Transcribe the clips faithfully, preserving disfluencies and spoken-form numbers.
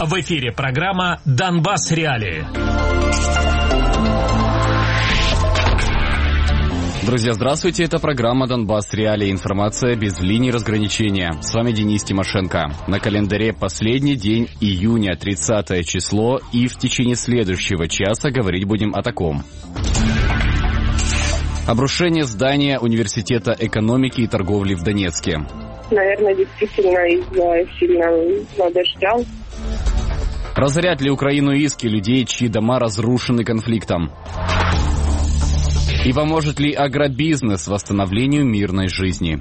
В эфире программа «Донбасс Реалии». Друзья, здравствуйте, это программа «Донбасс Реалии». Информация без линий разграничения. С вами Денис Тимошенко. На календаре последний день июня, тридцатое число, и в течение следующего часа говорить будем о таком. Обрушение здания Университета экономики и торговли в Донецке. Наверное, действительно из-за сильного дождя. Разорят ли Украину иски людей, чьи дома разрушены конфликтом? И поможет ли агробизнес восстановлению мирной жизни?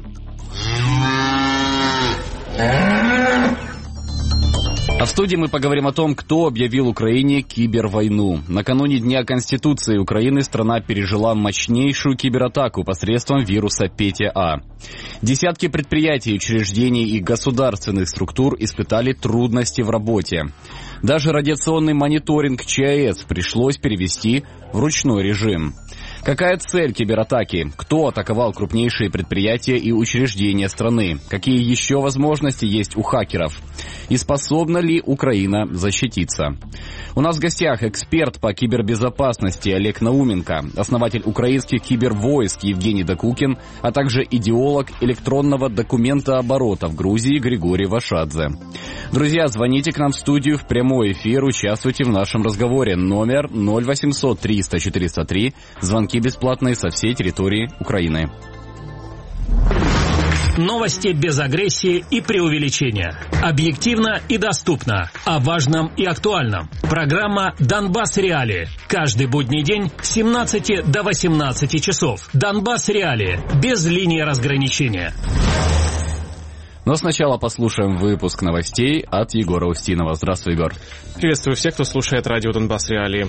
А в студии мы поговорим о том, кто объявил Украине кибервойну. Накануне Дня Конституции Украины страна пережила мощнейшую кибератаку посредством вируса Петя-А. Десятки предприятий, учреждений и государственных структур испытали трудности в работе. Даже радиационный мониторинг ЧАЭС пришлось перевести в ручной режим. Какая цель кибератаки? Кто атаковал крупнейшие предприятия и учреждения страны? Какие еще возможности есть у хакеров? И способна ли Украина защититься? У нас в гостях эксперт по кибербезопасности Олег Науменко, основатель украинских кибервойск Евгений Докукин, а также идеолог электронного документооборота в Грузии Григорий Вашадзе. Друзья, звоните к нам в студию в прямой эфир, участвуйте в нашем разговоре. Номер ноль восемьсот триста четыреста три. Звонки бесплатные со всей территории Украины. Новости без агрессии и преувеличения. Объективно и доступно. О важном и актуальном. Программа «Донбасс Реалии». Каждый будний день с семнадцати до восемнадцати часов. «Донбасс Реалии». Без линии разграничения. Но сначала послушаем выпуск новостей от Егора Устинова. Здравствуй, Егор. Приветствую всех, кто слушает радио «Донбасс Реалии».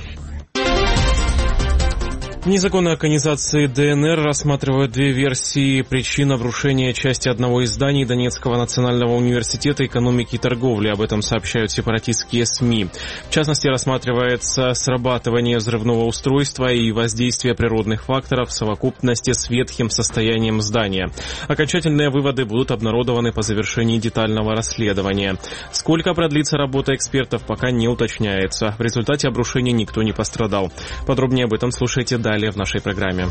Незаконные организации ДНР рассматривают две версии причин обрушения части одного из зданий Донецкого национального университета экономики и торговли. Об этом сообщают сепаратистские СМИ. В частности, рассматривается срабатывание взрывного устройства и воздействие природных факторов в совокупности с ветхим состоянием здания. Окончательные выводы будут обнародованы по завершении детального расследования. Сколько продлится работа экспертов, пока не уточняется. В результате обрушения никто не пострадал. Подробнее об этом слушайте далее. Далее в нашей программе.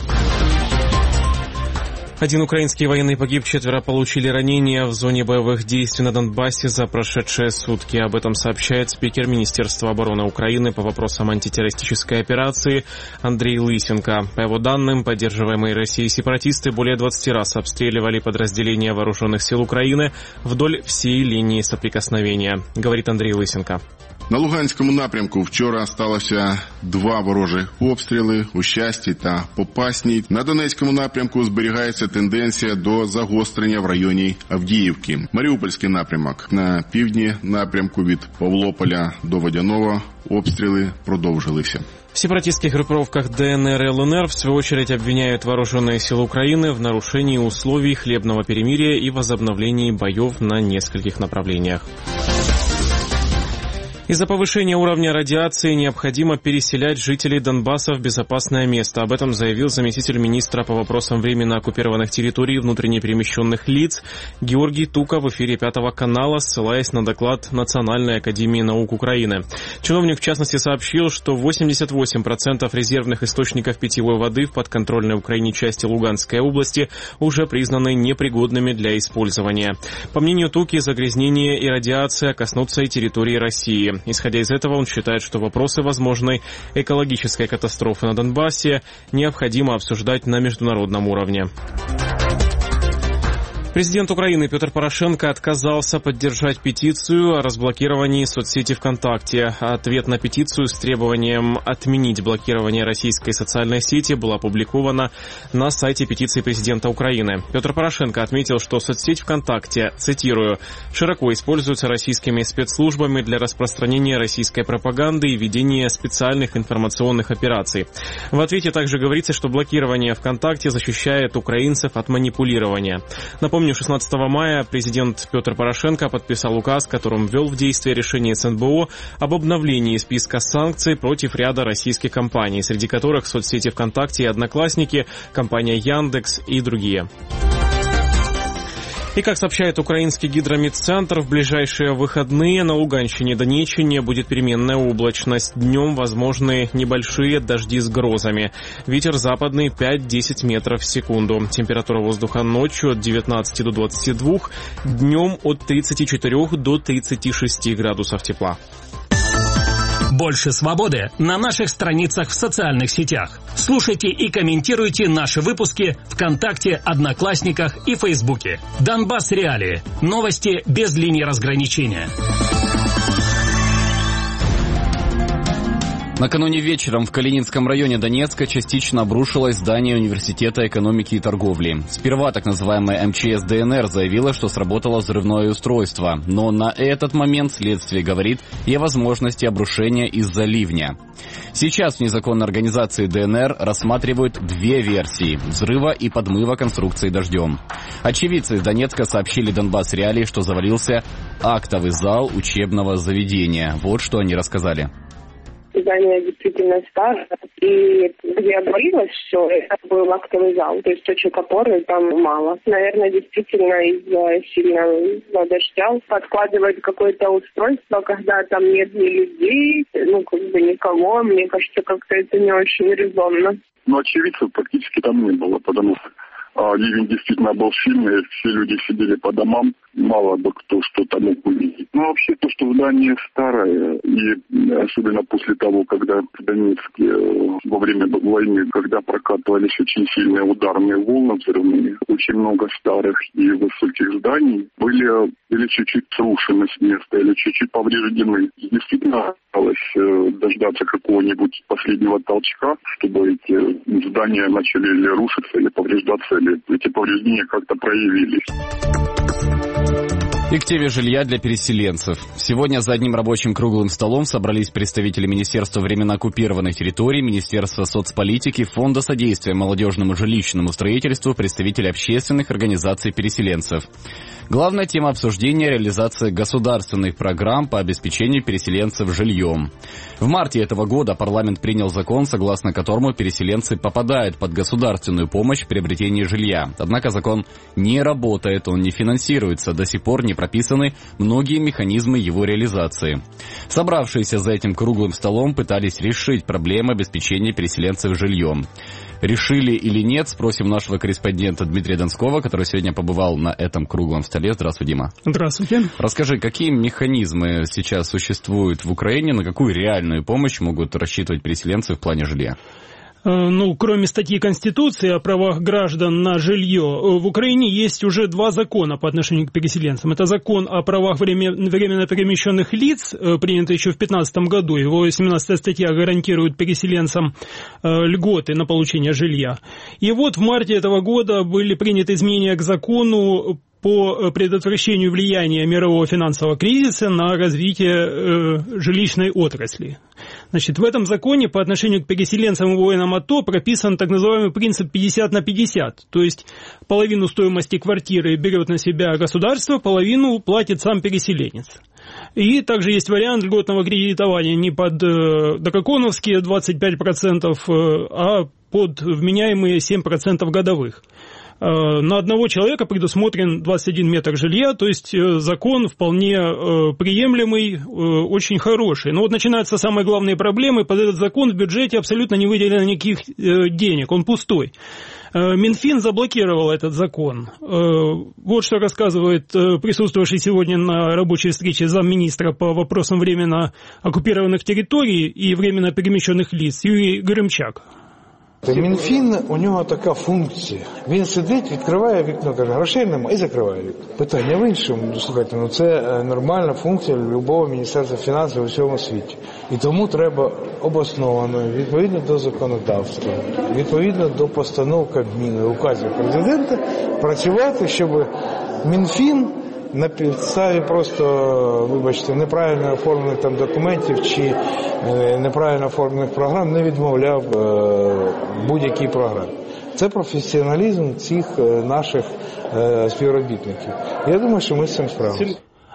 Один украинский военный погиб, четверо получили ранения в зоне боевых действий на Донбассе за прошедшие сутки. Об этом сообщает спикер Министерства обороны Украины по вопросам антитеррористической операции Андрей Лысенко. По его данным, поддерживаемые Россией сепаратисты более двадцати раз обстреливали подразделения вооруженных сил Украины вдоль всей линии соприкосновения, говорит Андрей Лысенко. На Луганському напрямку вчора сталося два ворожі обстріли у Щасті та Попасній. На Донецькому напрямку зберігається тенденція до загострення в районі Авдіївки. Маріупольський напрямок. На півдні напрямку від Павлополя до Водяного обстріли продовжилися. В сепаратистских группировках ДНР и ЛНР в свою очередь обвиняют вооруженные силы Украины в нарушении условий хлебного перемирия и возобновлении боев на нескольких направлениях. Из-за повышения уровня радиации необходимо переселять жителей Донбасса в безопасное место. Об этом заявил заместитель министра по вопросам временно оккупированных территорий и внутренне перемещенных лиц Георгий Тука в эфире Пятого канала, ссылаясь на доклад Национальной академии наук Украины. Чиновник, в частности, сообщил, что восемьдесят восемь процентов резервных источников питьевой воды в подконтрольной Украине части Луганской области уже признаны непригодными для использования. По мнению Туки, загрязнение и радиация коснутся и территории России. Исходя из этого, он считает, что вопросы возможной экологической катастрофы на Донбассе необходимо обсуждать на международном уровне. Президент Украины Петр Порошенко отказался поддержать петицию о разблокировании соцсети ВКонтакте. Ответ на петицию с требованием отменить блокирование российской социальной сети был опубликован на сайте петиции президента Украины. Петр Порошенко отметил, что соцсеть ВКонтакте, цитирую, «широко используется российскими спецслужбами для распространения российской пропаганды и ведения специальных информационных операций». В ответе также говорится, что блокирование ВКонтакте защищает украинцев от манипулирования. Напомню, Напомню, шестнадцатого мая президент Петр Порошенко подписал указ, которым ввел в действие решение СНБО об обновлении списка санкций против ряда российских компаний, среди которых соцсети ВКонтакте и Одноклассники, компания Яндекс и другие. И, как сообщает украинский гидромедцентр, в ближайшие выходные на Луганщине и Донеччине будет переменная облачность. Днем возможны небольшие дожди с грозами. Ветер западный пять-десять метров в секунду. Температура воздуха ночью от девятнадцати до двадцати двух, днем от тридцати четырёх до тридцати шести градусов тепла. Больше свободы на наших страницах в социальных сетях. Слушайте и комментируйте наши выпуски ВКонтакте, Одноклассниках и Фейсбуке. Донбасс Реалии. Новости без линии разграничения. Накануне вечером в Калининском районе Донецка частично обрушилось здание Университета экономики и торговли. Сперва так называемая эм че эс дэ эн эр заявила, что сработало взрывное устройство, но на этот момент следствие говорит и о возможности обрушения из-за ливня. Сейчас в незаконной организации дэ эн эр рассматривают две версии – взрыва и подмыва конструкции дождем. Очевидцы из Донецка сообщили Донбасс Реалии, что завалился актовый зал учебного заведения. Вот что они рассказали. Здание действительно старое, и где обвалилось все, это был актовый зал, то есть точек опоры там мало. Наверное, действительно из-за сильного дождя подкладывают какое-то устройство, когда там нет ни людей, ну, как бы никого, мне кажется, как-то это не очень резонно. Но очевидцев практически там не было, потому что а, ливень действительно был сильный, все люди сидели по домам, мало бы кто что-то мог увидеть. Но вообще то, что здание старое, и особенно после того, когда в Донецке во время войны, когда прокатывались очень сильные ударные волны взрывные, очень много старых и высоких зданий были или чуть-чуть срушены с места, или чуть-чуть повреждены. И действительно осталось дождаться какого-нибудь последнего толчка, чтобы эти здания начали или рушиться, или повреждаться, или эти повреждения как-то проявились. И к теме жилья для переселенцев. Сегодня за одним рабочим круглым столом собрались представители Министерства временно оккупированных территорий, Министерства соцполитики, Фонда содействия молодежному жилищному строительству, представители общественных организаций переселенцев. Главная тема обсуждения – реализация государственных программ по обеспечению переселенцев жильем. В марте этого года парламент принял закон, согласно которому переселенцы попадают под государственную помощь в приобретении жилья. Однако закон не работает, он не финансируется, до сих пор не прописаны многие механизмы его реализации. Собравшиеся за этим круглым столом пытались решить проблемы обеспечения переселенцев жильем. Решили или нет, спросим нашего корреспондента Дмитрия Донского, который сегодня побывал на этом круглом столе. Здравствуй, Дима. Здравствуйте. Расскажи, какие механизмы сейчас существуют в Украине, на какую реальную помощь могут рассчитывать переселенцы в плане жилья? Ну, кроме статьи Конституции о правах граждан на жилье, в Украине есть уже два закона по отношению к переселенцам. Это закон о правах временно перемещенных лиц, принятый еще в две тысячи пятнадцатом году. Его семнадцатая статья гарантирует переселенцам льготы на получение жилья. И вот в марте этого года были приняты изменения к закону по предотвращению влияния мирового финансового кризиса на развитие э, жилищной отрасли. Значит, в этом законе по отношению к переселенцам и воинам АТО прописан так называемый принцип пятьдесят на пятьдесят. То есть половину стоимости квартиры берет на себя государство, половину платит сам переселенец. И также есть вариант льготного кредитования не под э, дококоновские двадцать пять процентов, э, а под вменяемые семь процентов годовых. На одного человека предусмотрен двадцать один метр жилья, то есть закон вполне приемлемый, очень хороший. Но вот начинаются самые главные проблемы. Под этот закон в бюджете абсолютно не выделено никаких денег, он пустой. Минфин заблокировал этот закон. Вот что рассказывает присутствовавший сегодня на рабочей встрече замминистра по вопросам временно оккупированных территорий и временно переміщених лиц Юрій Горемчак. Мінфін, у нього така функція. Він сидить, відкриває вікно, каже, грошей немає, і закриває вікно. Питання в іншому. Слухайте, ну це нормальна функція любого Міністерства фінансів у всьому світі. І тому треба обосновано, відповідно до законодавства, відповідно до постанов Кабміну, указів президента, працювати, щоб Мінфін на підставі просто, вибачте, неправильно оформлених там документів чи неправильно оформлених програм не відмовляв будь-якій програмі. Це професіоналізм цих наших співробітників. Я думаю, що ми з цим справимося.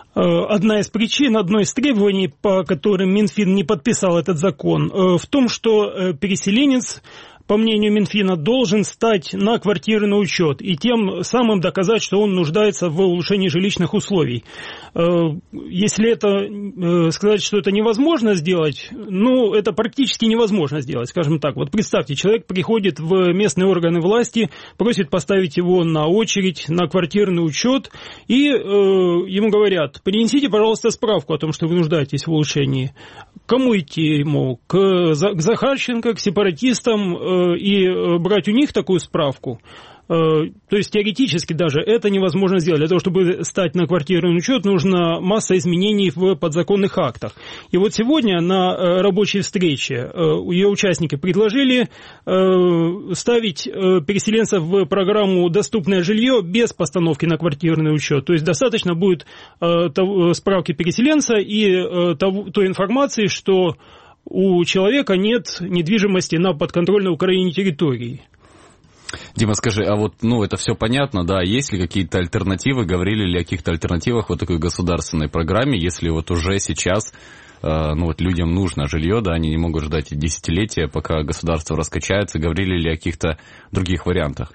Одна из причин, одно из требований, по которым Минфин не подписал этот закон, в том, что переселенец по мнению Минфина, должен стать на квартирный учет и тем самым доказать, что он нуждается в улучшении жилищных условий. Если это сказать, что это невозможно сделать, ну, это практически невозможно сделать, скажем так. Вот представьте, человек приходит в местные органы власти, просит поставить его на очередь, на квартирный учет, и э, ему говорят: принесите, пожалуйста, справку о том, что вы нуждаетесь в улучшении. Кому идти ему? К, к Захарченко, к сепаратистам э, и брать у них такую справку? То есть теоретически даже это невозможно сделать. Для того, чтобы стать на квартирный учет, нужна масса изменений в подзаконных актах. И вот сегодня на рабочей встрече ее участники предложили ставить переселенцев в программу «Доступное жилье» без постановки на квартирный учет. То есть достаточно будет справки переселенца и той информации, что у человека нет недвижимости на подконтрольной Украине территории. Дима, скажи, а вот, ну, это все понятно, да, есть ли какие-то альтернативы, говорили ли о каких-то альтернативах вот такой государственной программе, если вот уже сейчас, э, ну, вот людям нужно жилье, да, они не могут ждать десятилетия, пока государство раскачается, говорили ли о каких-то других вариантах?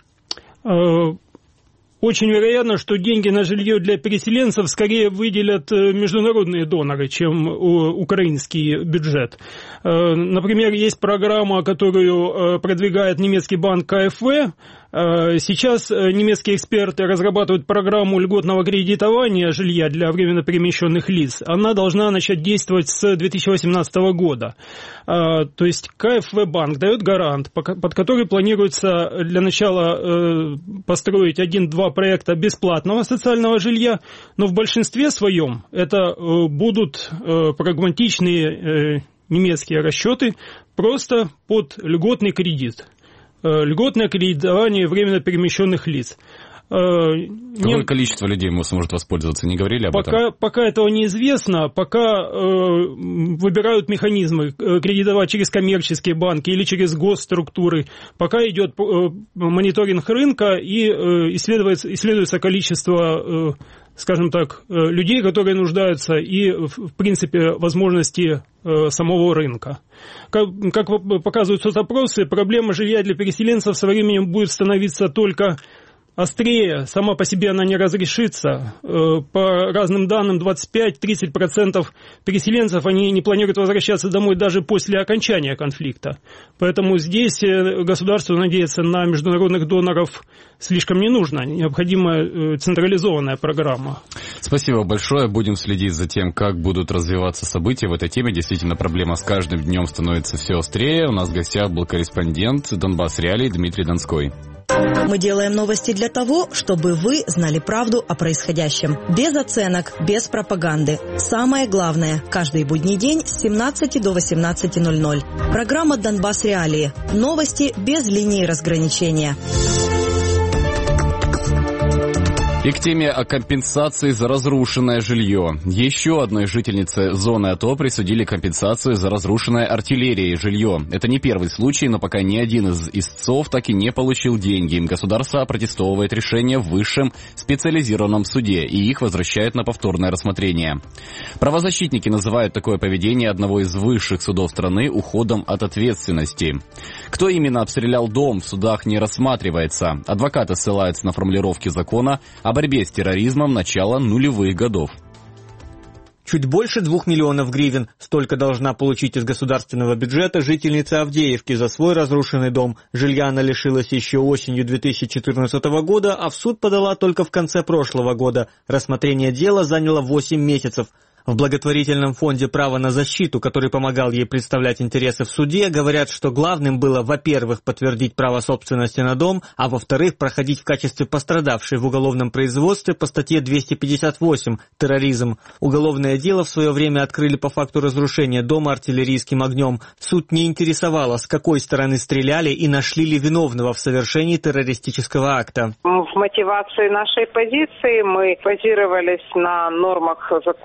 Очень вероятно, что деньги на жилье для переселенцев скорее выделят международные доноры, чем украинский бюджет. Например, есть программа, которую продвигает немецкий банк ка эф вэ. Сейчас немецкие эксперты разрабатывают программу льготного кредитования жилья для временно перемещенных лиц. Она должна начать действовать с две тысячи восемнадцатого года. То есть ка эф вэ банк дает гарант, под который планируется для начала построить один-два проекта бесплатного социального жилья, но в большинстве своем это будут прагматичные немецкие расчеты просто под льготный кредит. Льготное кредитование временно перемещенных лиц. Какое Не... количество людей сможет воспользоваться? Не говорили об пока, этом? Пока этого неизвестно. Пока э, выбирают механизмы кредитовать через коммерческие банки или через госструктуры. Пока идет э, мониторинг рынка и э, исследуется, исследуется количество, э, скажем так, э, людей, которые нуждаются, и, в принципе, возможности э, самого рынка. Как, как показывают соцопросы, проблема жилья для переселенцев со временем будет становиться только острее, сама по себе она не разрешится. По разным данным, двадцать пять - тридцать процентов переселенцев, они не планируют возвращаться домой даже после окончания конфликта. Поэтому здесь государству надеяться на международных доноров слишком не нужно. Необходима централизованная программа. Спасибо большое. Будем следить за тем, как будут развиваться события в этой теме. Действительно, проблема с каждым днем становится все острее. У нас в гостях был корреспондент Донбасс Реалий Дмитрий Донской. Мы делаем новости для того, чтобы вы знали правду о происходящем. Без оценок, без пропаганды. Самое главное, каждый будний день с семнадцати до восемнадцати ноль-ноль. Программа «Донбасс Реалии». Новости без линии разграничения. И к теме о компенсации за разрушенное жилье. Еще одной жительнице зоны АТО присудили компенсацию за разрушенное артиллерией жилье. Это не первый случай, но пока ни один из истцов так и не получил деньги. Государство опротестовывает решение в высшем специализированном суде, и их возвращают на повторное рассмотрение. Правозащитники называют такое поведение одного из высших судов страны уходом от ответственности. Кто именно обстрелял дом, в судах не рассматривается. Адвокаты ссылаются на формулировки закона о борьбе с терроризмом начала нулевых годов. Чуть больше двух миллионов гривен. Столько должна получить из государственного бюджета жительница Авдеевки за свой разрушенный дом. Жилья она лишилась еще осенью две тысячи четырнадцатого года, а в суд подала только в конце прошлого года. Рассмотрение дела заняло восемь месяцев. В благотворительном фонде «Право на защиту», который помогал ей представлять интересы в суде, говорят, что главным было, во-первых, подтвердить право собственности на дом, а во-вторых, проходить в качестве пострадавшей в уголовном производстве по статье двести пятьдесят восемь «Терроризм». Уголовное дело в свое время открыли по факту разрушения дома артиллерийским огнем. Суд не интересовало, с какой стороны стреляли и нашли ли виновного в совершении террористического акта. В мотивации нашей позиции мы базировались на нормах закона об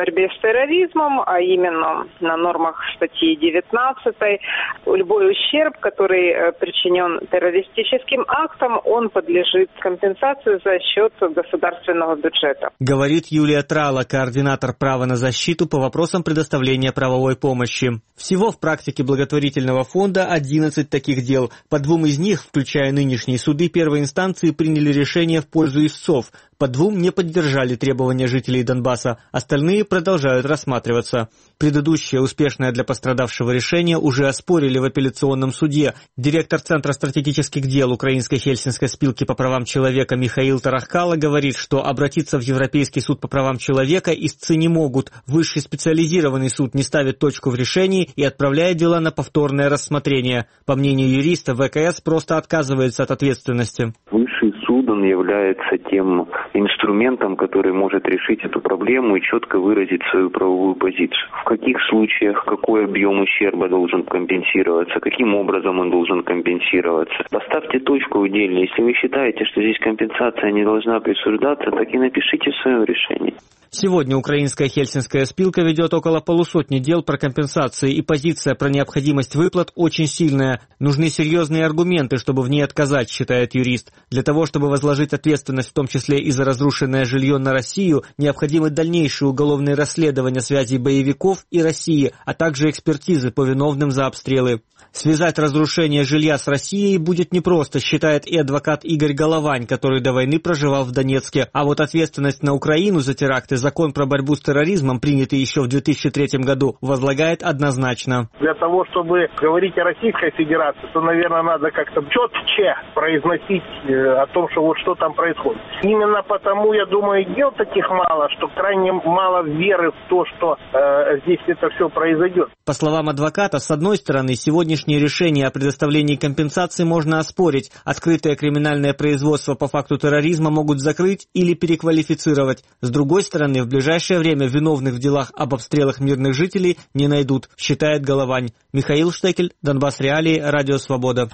борьбе с терроризмом, а именно на нормах статьи девятнадцатой. Любой ущерб, который причинен террористическим актом, он подлежит компенсации за счет государственного бюджета. Говорит Юлия Трала, координатор права на защиту по вопросам предоставления правовой помощи. Всего в практике благотворительного фонда одиннадцать таких дел. По двум из них, включая нынешние суды первой инстанции, приняли решение в пользу истцов. По двум не поддержали требования жителей Донбасса, остальные продолжают рассматриваться. Предыдущее успешное для пострадавшего решение уже оспорили в апелляционном суде. Директор Центра стратегических дел Украинской Хельсинской спилки по правам человека Михаил Тарахкало говорит, что обратиться в Европейский суд по правам человека истцы не могут. Высший специализированный суд не ставит точку в решении и отправляет дела на повторное рассмотрение. По мнению юриста, ВКС просто отказывается от ответственности. Высший суд, он является тем инструментом, который может решить эту проблему и четко выразить свою правовую позицию. В каких случаях какой объем ущерба должен компенсироваться, каким образом он должен компенсироваться. Поставьте точку в деле. Если вы считаете, что здесь компенсация не должна присуждаться, так и напишите в своем решении. Сегодня Украинская Хельсинская спилка ведет около полусотни дел про компенсации, и позиция про необходимость выплат очень сильная. Нужны серьезные аргументы, чтобы в ней отказать, считает юрист. Для того, чтобы возложить ответственность, в том числе и за разрушенное жилье, на Россию, необходимы дальнейшие уголовные расследования связей боевиков и России, а также экспертизы по виновным за обстрелы. Связать разрушение жилья с Россией будет непросто, считает и адвокат Игорь Головань, который до войны проживал в Донецке. А вот ответственность на Украину за теракты закон про борьбу с терроризмом, принятый еще в две тысячи третьем году, возлагает однозначно. Для того, чтобы говорить о Российской Федерации, то, наверное, надо как-то четче произносить о том, что вот что там происходит. Именно потому, я думаю, дел таких мало, что крайне мало веры в то, что э, здесь это все произойдет. По словам адвоката, с одной стороны, сегодняшнее решение о предоставлении компенсации можно оспорить. Открытое криминальное производство по факту терроризма могут закрыть или переквалифицировать. С другой стороны, в ближайшее время виновных в делах об обстрелах мирных жителей не найдут, считает Головань. Михаил Штекель, Донбасс Реалии, Радио Свобода.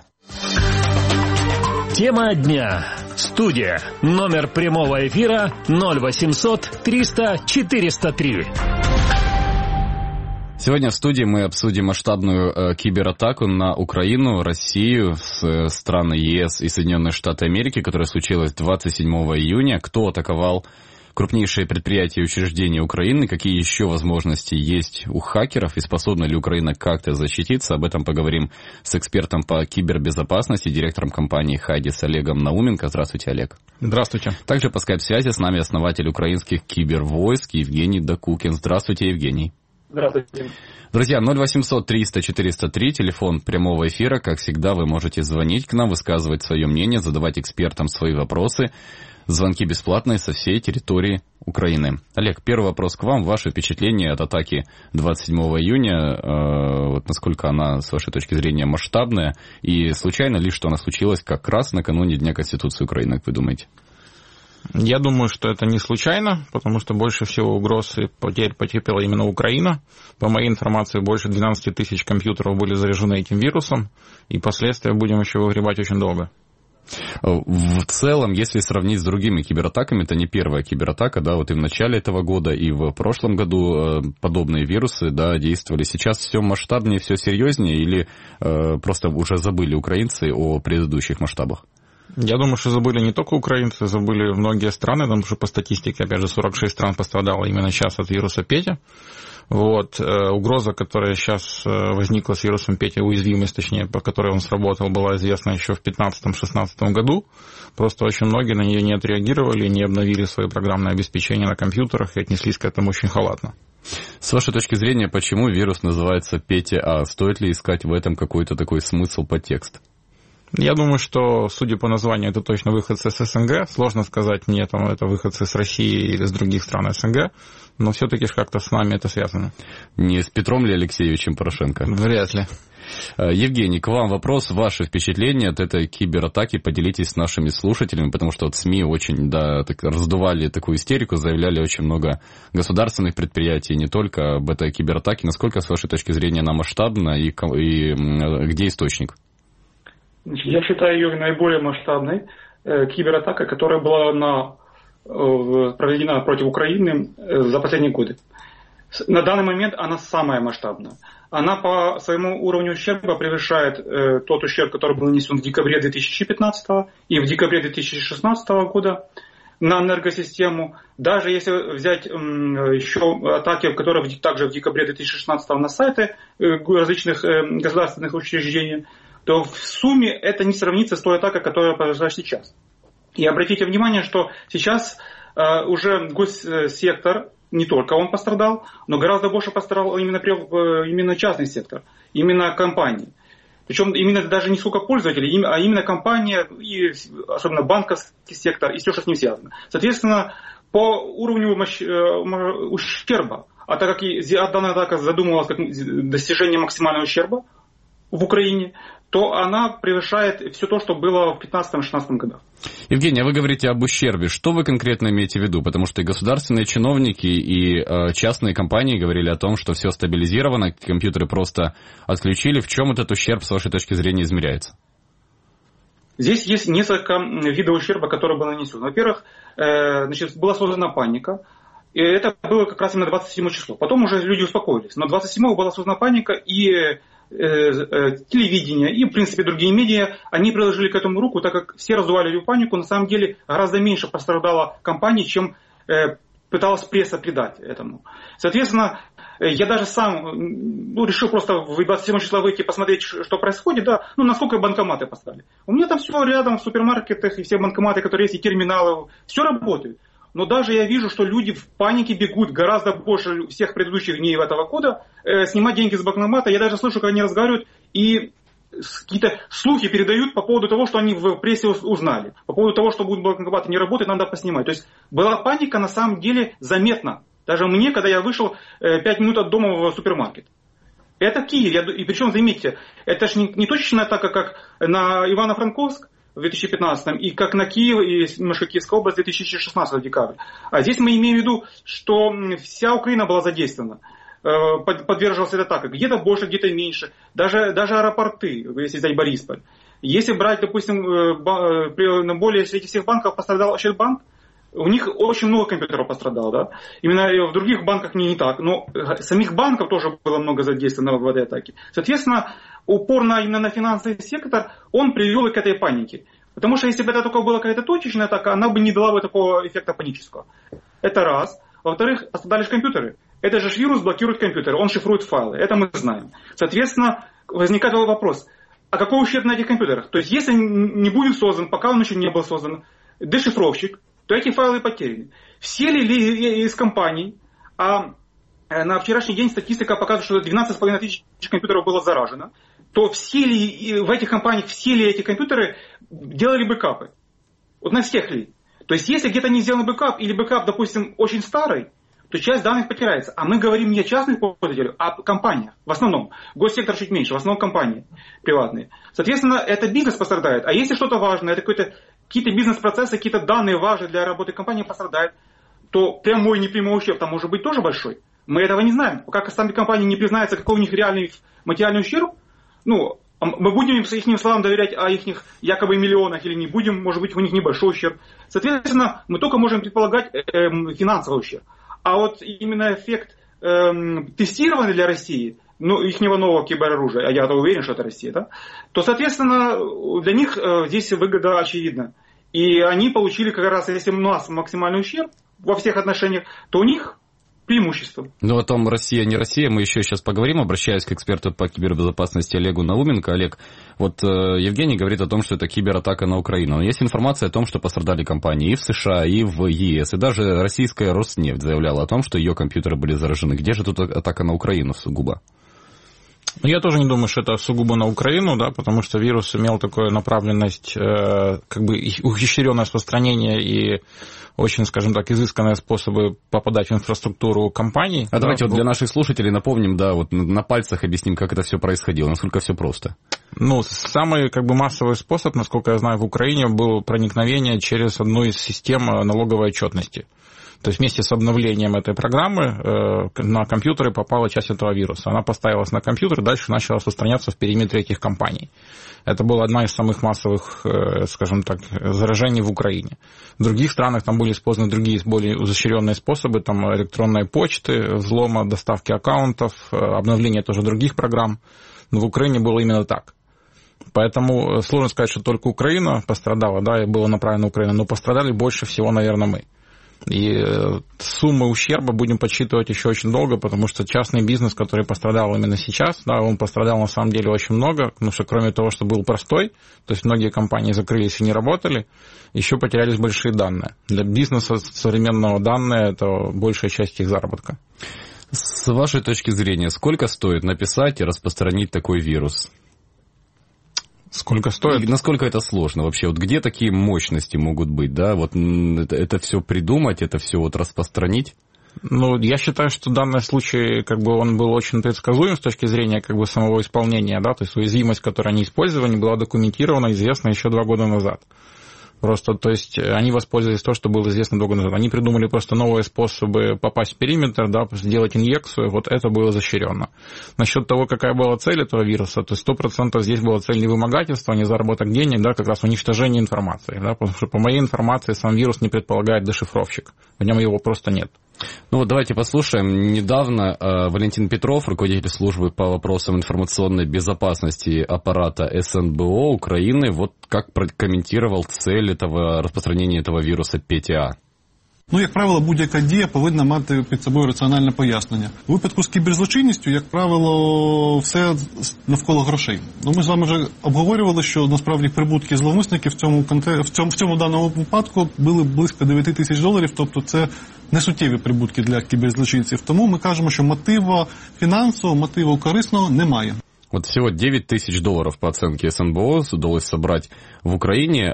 Тема дня. Студия. Номер прямого эфира ноль восемьсот триста четыреста три. Сегодня в студии мы обсудим масштабную э, кибератаку на Украину, Россию, с, э, страны ЕС и Соединенные Штаты Америки, которая случилась двадцать седьмого июня. Кто атаковал крупнейшие предприятия и учреждения Украины, какие еще возможности есть у хакеров и способна ли Украина как-то защититься. Об этом поговорим с экспертом по кибербезопасности, директором компании «Хайдис» Олегом Науменко. Здравствуйте, Олег. Здравствуйте. Также по скайп-связи с нами основатель украинских кибервойск Евгений Докукин. Здравствуйте, Евгений. Здравствуйте. Друзья, ноль восемьсот триста четыреста три, телефон прямого эфира. Как всегда, вы можете звонить к нам, высказывать свое мнение, задавать экспертам свои вопросы. Звонки бесплатные со всей территории Украины. Олег, первый вопрос к вам. Ваши впечатления от атаки двадцать седьмого июня, э, вот насколько она, с вашей точки зрения, масштабная, и случайно ли, что она случилась как раз накануне Дня Конституции Украины, как вы думаете? Я думаю, что это не случайно, потому что больше всего угроз и потерь потерпела именно Украина. По моей информации, больше двенадцать тысяч компьютеров были заражены этим вирусом, и последствия будем еще выгребать очень долго. В целом, если сравнить с другими кибератаками, это не первая кибератака, да, вот и в начале этого года, и в прошлом году подобные вирусы, да, действовали. Сейчас все масштабнее, все серьезнее, или э, просто уже забыли украинцы о предыдущих масштабах? Я думаю, что забыли не только украинцы, забыли многие страны, потому что по статистике, опять же, сорок шесть стран пострадало именно сейчас от вируса Петя. Вот, э, угроза, которая сейчас э, возникла с вирусом Петя, уязвимость, точнее, по которой он сработал, была известна еще в пятнадцатом-шестнадцатом году. Просто очень многие на нее не отреагировали, не обновили свое программное обеспечение на компьютерах и отнеслись к этому очень халатно. С вашей точки зрения, почему вирус называется Петя А? Стоит ли искать в этом какой-то такой смысл, подтекст? Я думаю, что, судя по названию, это точно выходцы с СНГ. Сложно сказать мне, там, это выходцы с России или с других стран СНГ, но все-таки как-то с нами это связано. Не с Петром ли Алексеевичем Порошенко? Вряд ли. Евгений, к вам вопрос. Ваши впечатления от этой кибератаки поделитесь с нашими слушателями, потому что вот СМИ очень, да, так, раздували такую истерику, заявляли очень много государственных предприятий, не только об этой кибератаке. Насколько, с вашей точки зрения, она масштабна и, и где источник? Я считаю ее наиболее масштабной э, кибератакой, которая была на, э, проведена против Украины э, за последние годы. На данный момент она самая масштабная. Она по своему уровню ущерба превышает э, тот ущерб, который был нанесен в декабре две тысячи пятнадцатого и в декабре две тысячи шестнадцатого года на энергосистему. Даже если взять м, еще атаки, которые также в декабре две тысячи шестнадцатого на сайты э, различных э, государственных учреждений, то в сумме это не сравнится с той атакой, которая произошла сейчас. И обратите внимание, что сейчас э, уже госсектор, не только он пострадал, но гораздо больше пострадал именно, именно частный сектор, именно компании. Причем именно даже не сколько пользователей, а именно компания, и особенно банковский сектор, и все, что с ним связано. Соответственно, по уровню ущерба, а так как и данная атака задумывалась как достижение максимального ущерба в Украине, то она превышает все то, что было в пятнадцатом-шестнадцатом годах. Евгений, а вы говорите об ущербе. Что вы конкретно имеете в виду? Потому что и государственные чиновники, и э, частные компании говорили о том, что все стабилизировано, компьютеры просто отключили. В чем этот ущерб, с вашей точки зрения, измеряется? Здесь есть несколько видов ущерба, который был нанесен. Во-первых, э, значит, была создана паника. И это было как раз именно двадцать седьмое число. Потом уже люди успокоились. Но двадцать седьмого была создана паника, и телевидение и, в принципе, другие медиа, они приложили к этому руку, так как все раздували эту панику. На самом деле гораздо меньше пострадала компания, чем э, пыталась пресса придать этому. Соответственно, я даже сам ну, решил просто в двадцать седьмого числа выйти посмотреть, что происходит, да, ну, насколько банкоматы поставили. У меня там все рядом в супермаркетах, и все банкоматы, которые есть, и терминалы, все работает. Но даже я вижу, что люди в панике бегут гораздо больше всех предыдущих дней этого года э, снимать деньги с банкомата. Я даже слышу, как они разговаривают и какие-то слухи передают по поводу того, что они в прессе узнали. По поводу того, что будут банкоматы не работать, надо поснимать. То есть была паника на самом деле заметна. Даже мне, когда я вышел э, пять минут от дома в супермаркет. Это Киев. Я, и причем, заметьте, это же не, не точечная атака, как на Ивано-Франковск в две тысячи пятнадцатом, и как на Киев и немножко Киевская область две тысячи шестнадцатого декабря. А здесь мы имеем в виду, что вся Украина была задействована, подверживалась этой атаке. Где-то больше, где-то меньше. Даже, даже аэропорты, если взять Борисполь. Если брать, допустим, на более среди всех банков пострадал Ощадбанк, у них очень много компьютеров пострадало, да. Именно в других банках не, не так. Но самих банков тоже было много задействовано в этой атаке. Соответственно, упор на, именно на финансовый сектор, он привел и к этой панике. Потому что если бы это только была какая-то точечная атака, она бы не дала бы такого эффекта панического. Это раз. Во-вторых, пострадали же компьютеры. Это же вирус блокирует компьютеры, он шифрует файлы. Это мы знаем. Соответственно, возникает вопрос, а какой ущерб на этих компьютерах? То есть, если не будет создан, пока он еще не был создан, дешифровщик, то эти файлы потеряны. Все ли из компаний, а на вчерашний день статистика показывает, что двенадцать с половиной тысяч компьютеров было заражено, то все ли в этих компаниях, все ли эти компьютеры делали бэкапы? Вот на всех ли? То есть, если где-то не сделан бэкап, или бэкап, допустим, очень старый, то часть данных потеряется. А мы говорим не о частных пользователях, а о компаниях. В основном. Госсектор чуть меньше, в основном компании приватные. Соответственно, это бизнес пострадает. А если что-то важное, это какой-то, какие-то бизнес-процессы, какие-то данные важные для работы компании пострадают, то прямой и непрямой ущерб там может быть тоже большой. Мы этого не знаем. Пока сами компании не признаются, какой у них реальный материальный ущерб, ну, мы будем им, с их словам доверять о их якобы миллионах или не будем, может быть, у них небольшой ущерб. Соответственно, мы только можем предполагать э, э, финансовый ущерб. А вот именно эффект э, тестированный для России, ну, их нового кибероружия, а я-то уверен, что это Россия, да, то, соответственно, для них э, здесь выгода очевидна. И они получили как раз, если у нас максимальный ущерб во всех отношениях, то у них преимущество. Ну, о том, Россия, не Россия, мы еще сейчас поговорим. Обращаюсь к эксперту по кибербезопасности Олегу Науменко. Олег, вот э, Евгений говорит о том, что это кибератака на Украину. Но есть информация о том, что пострадали компании и в США, и в ЕС. И даже российская Роснефть заявляла о том, что ее компьютеры были заражены. Где же тут атака на Украину сугубо? Ну, я тоже не думаю, что это сугубо на Украину, да, потому что вирус имел такую направленность, э, как бы ухищренное распространение и очень, скажем так, изысканные способы попадать в инфраструктуру компаний. А да, давайте вот ну, для наших слушателей напомним, да, вот на пальцах объясним, как это все происходило, насколько все просто. Ну, самый как бы массовый способ, насколько я знаю, в Украине было проникновение через одну из систем налоговой отчетности. То есть вместе с обновлением этой программы на компьютеры попала часть этого вируса. Она поставилась на компьютер и дальше начала распространяться в периметре этих компаний. Это была одна из самых массовых, скажем так, заражений в Украине. В других странах там были использованы другие более изощренные способы, там электронной почты, взлома, доставки аккаунтов, обновления тоже других программ. Но в Украине было именно так. Поэтому сложно сказать, что только Украина пострадала, да, и было направлено на Украину, но пострадали больше всего, наверное, мы. И суммы ущерба будем подсчитывать еще очень долго, потому что частный бизнес, который пострадал именно сейчас, да, он пострадал на самом деле очень много, потому что кроме того, что был простой, то есть многие компании закрылись и не работали, еще потерялись большие данные. Для бизнеса современного данные – это большая часть их заработка. С вашей точки зрения, сколько стоит написать и распространить такой вирус? Сколько стоит? И насколько это сложно вообще? Вот где такие мощности могут быть, да? Вот это, это все придумать, это все вот распространить? Ну, я считаю, что данный случай, как бы, он был очень предсказуем с точки зрения, как бы, самого исполнения, да, то есть уязвимость, которую они использовали, была документирована, известна еще два года назад. Просто, то есть, они воспользовались то, что было известно два года назад. Они придумали просто новые способы попасть в периметр, да, сделать инъекцию, вот это было изощренно. Насчет того, какая была цель этого вируса, то сто процентов здесь была цель не вымогательства, не заработок денег, да, как раз уничтожение информации, да, потому что, по моей информации, сам вирус не предполагает дешифровщик, в нем его просто нет. Ну вот давайте послушаем. Недавно э, Валентин Петров, руководитель службы по вопросам информационной безопасности аппарата эс эн бэ о Украины, вот как прокомментировал цель этого распространения этого вируса пі ті а. Ну, як правило, будь-яка дія повинна мати під собою раціональне пояснення. У випадку з кіберзлочинністю, як правило, все навколо грошей. Ну, ми з вами вже обговорювали, що насправді прибутки зловмисників в цьому, в цьому, в цьому даному випадку були близько дев'ять тисяч доларів, тобто це несуттєві прибутки для кіберзлочинців. Тому ми кажемо, що мотива фінансового, мотиву корисного немає. Вот всего девять тысяч долларов по оценке эс эн бэ о удалось собрать в Украине.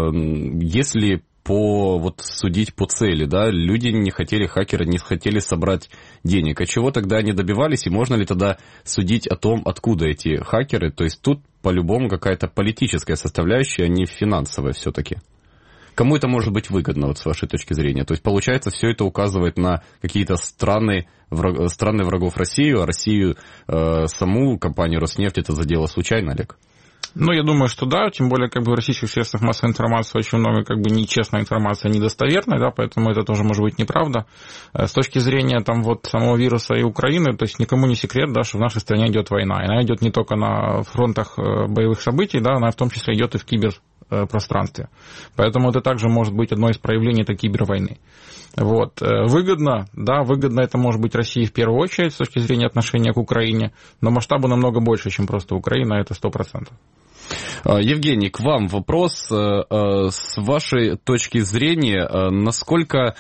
Если по, вот, судить по цели, да, люди не хотели, хакеры не хотели собрать денег. А чего тогда они добивались? И можно ли тогда судить о том, откуда эти хакеры? То есть тут по-любому какая-то политическая составляющая, а не финансовая все-таки. Кому это может быть выгодно, вот с вашей точки зрения? То есть, получается, все это указывает на какие-то страны, враг, страны врагов России, а Россию э, саму, компанию Роснефть, это задело случайно, Олег? Ну, я думаю, что да, тем более, как бы, в российских средствах массовой информации очень много, как бы, нечестной информации, недостоверной, да, поэтому это тоже может быть неправда. С точки зрения, там, вот, самого вируса и Украины, то есть никому не секрет, да, что в нашей стране идет война. И она идет не только на фронтах боевых событий, да, она в том числе идет и в киберпространстве. Поэтому это также может быть одно из проявлений этой кибервойны. Вот. Выгодно, да, выгодно это может быть России в первую очередь с точки зрения отношения к Украине, но масштабы намного больше, чем просто Украина, это сто процентов. Евгений, к вам вопрос. С вашей точки зрения, насколько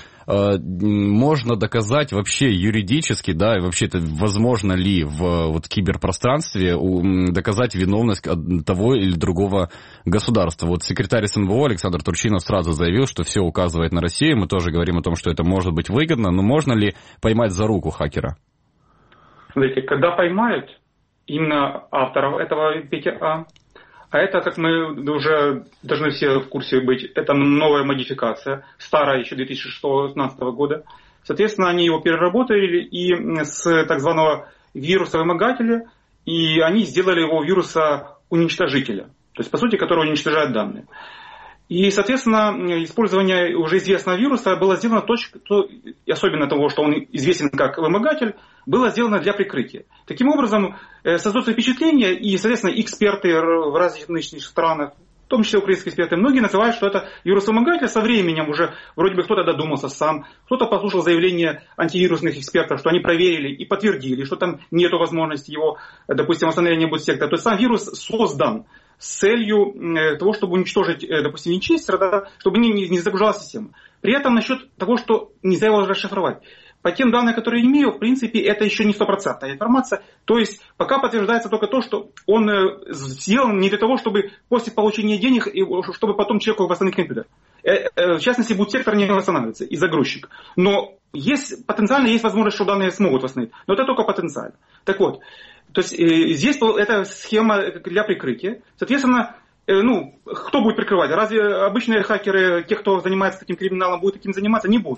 можно доказать вообще юридически, да, и вообще это возможно ли в вот, киберпространстве доказать виновность того или другого государства? Вот секретарь эс эн бэ о Александр Турчинов сразу заявил, что все указывает на Россию. Мы тоже говорим о том, что это может быть выгодно, но можно ли поймать за руку хакера? Смотрите, когда поймают именно авторов этого пи ти а, а это, как мы уже должны все в курсе быть, это новая модификация, старая еще две тысячи шестнадцатого года. Соответственно, они его переработали и с так званого вируса-вымогателя, и они сделали его вируса-уничтожителя, то есть, по сути, который уничтожает данные. И, соответственно, использование уже известного вируса было сделано точно, особенно того, что он известен как вымогатель, было сделано для прикрытия. Таким образом, создается впечатление, и, соответственно, эксперты в различных странах, в том числе украинские эксперты, многие называют, что это вирус-вымогатель. Со временем уже вроде бы кто-то додумался сам, кто-то послушал заявления антивирусных экспертов, что они проверили и подтвердили, что там нет возможности его, допустим, восстановления бутсектора. То есть сам вирус создан с целью того, чтобы уничтожить, допустим, винчестера, да, чтобы не, не, не загружалась система. При этом насчет того, что нельзя его расшифровать. По тем данным, которые я имею, в принципе, это еще не стопроцентная информация. То есть пока подтверждается только то, что он сделан не для того, чтобы после получения денег, чтобы потом человеку восстановить компьютер. В частности, бутсектор не восстанавливается и загрузчик. Но есть, потенциально есть возможность, что данные смогут восстановить. Но это только потенциально. Так вот, то есть здесь эта схема для прикрытия. Соответственно, ну, кто будет прикрывать? Разве обычные хакеры, те, кто занимается таким криминалом, будут таким заниматься? Не будут.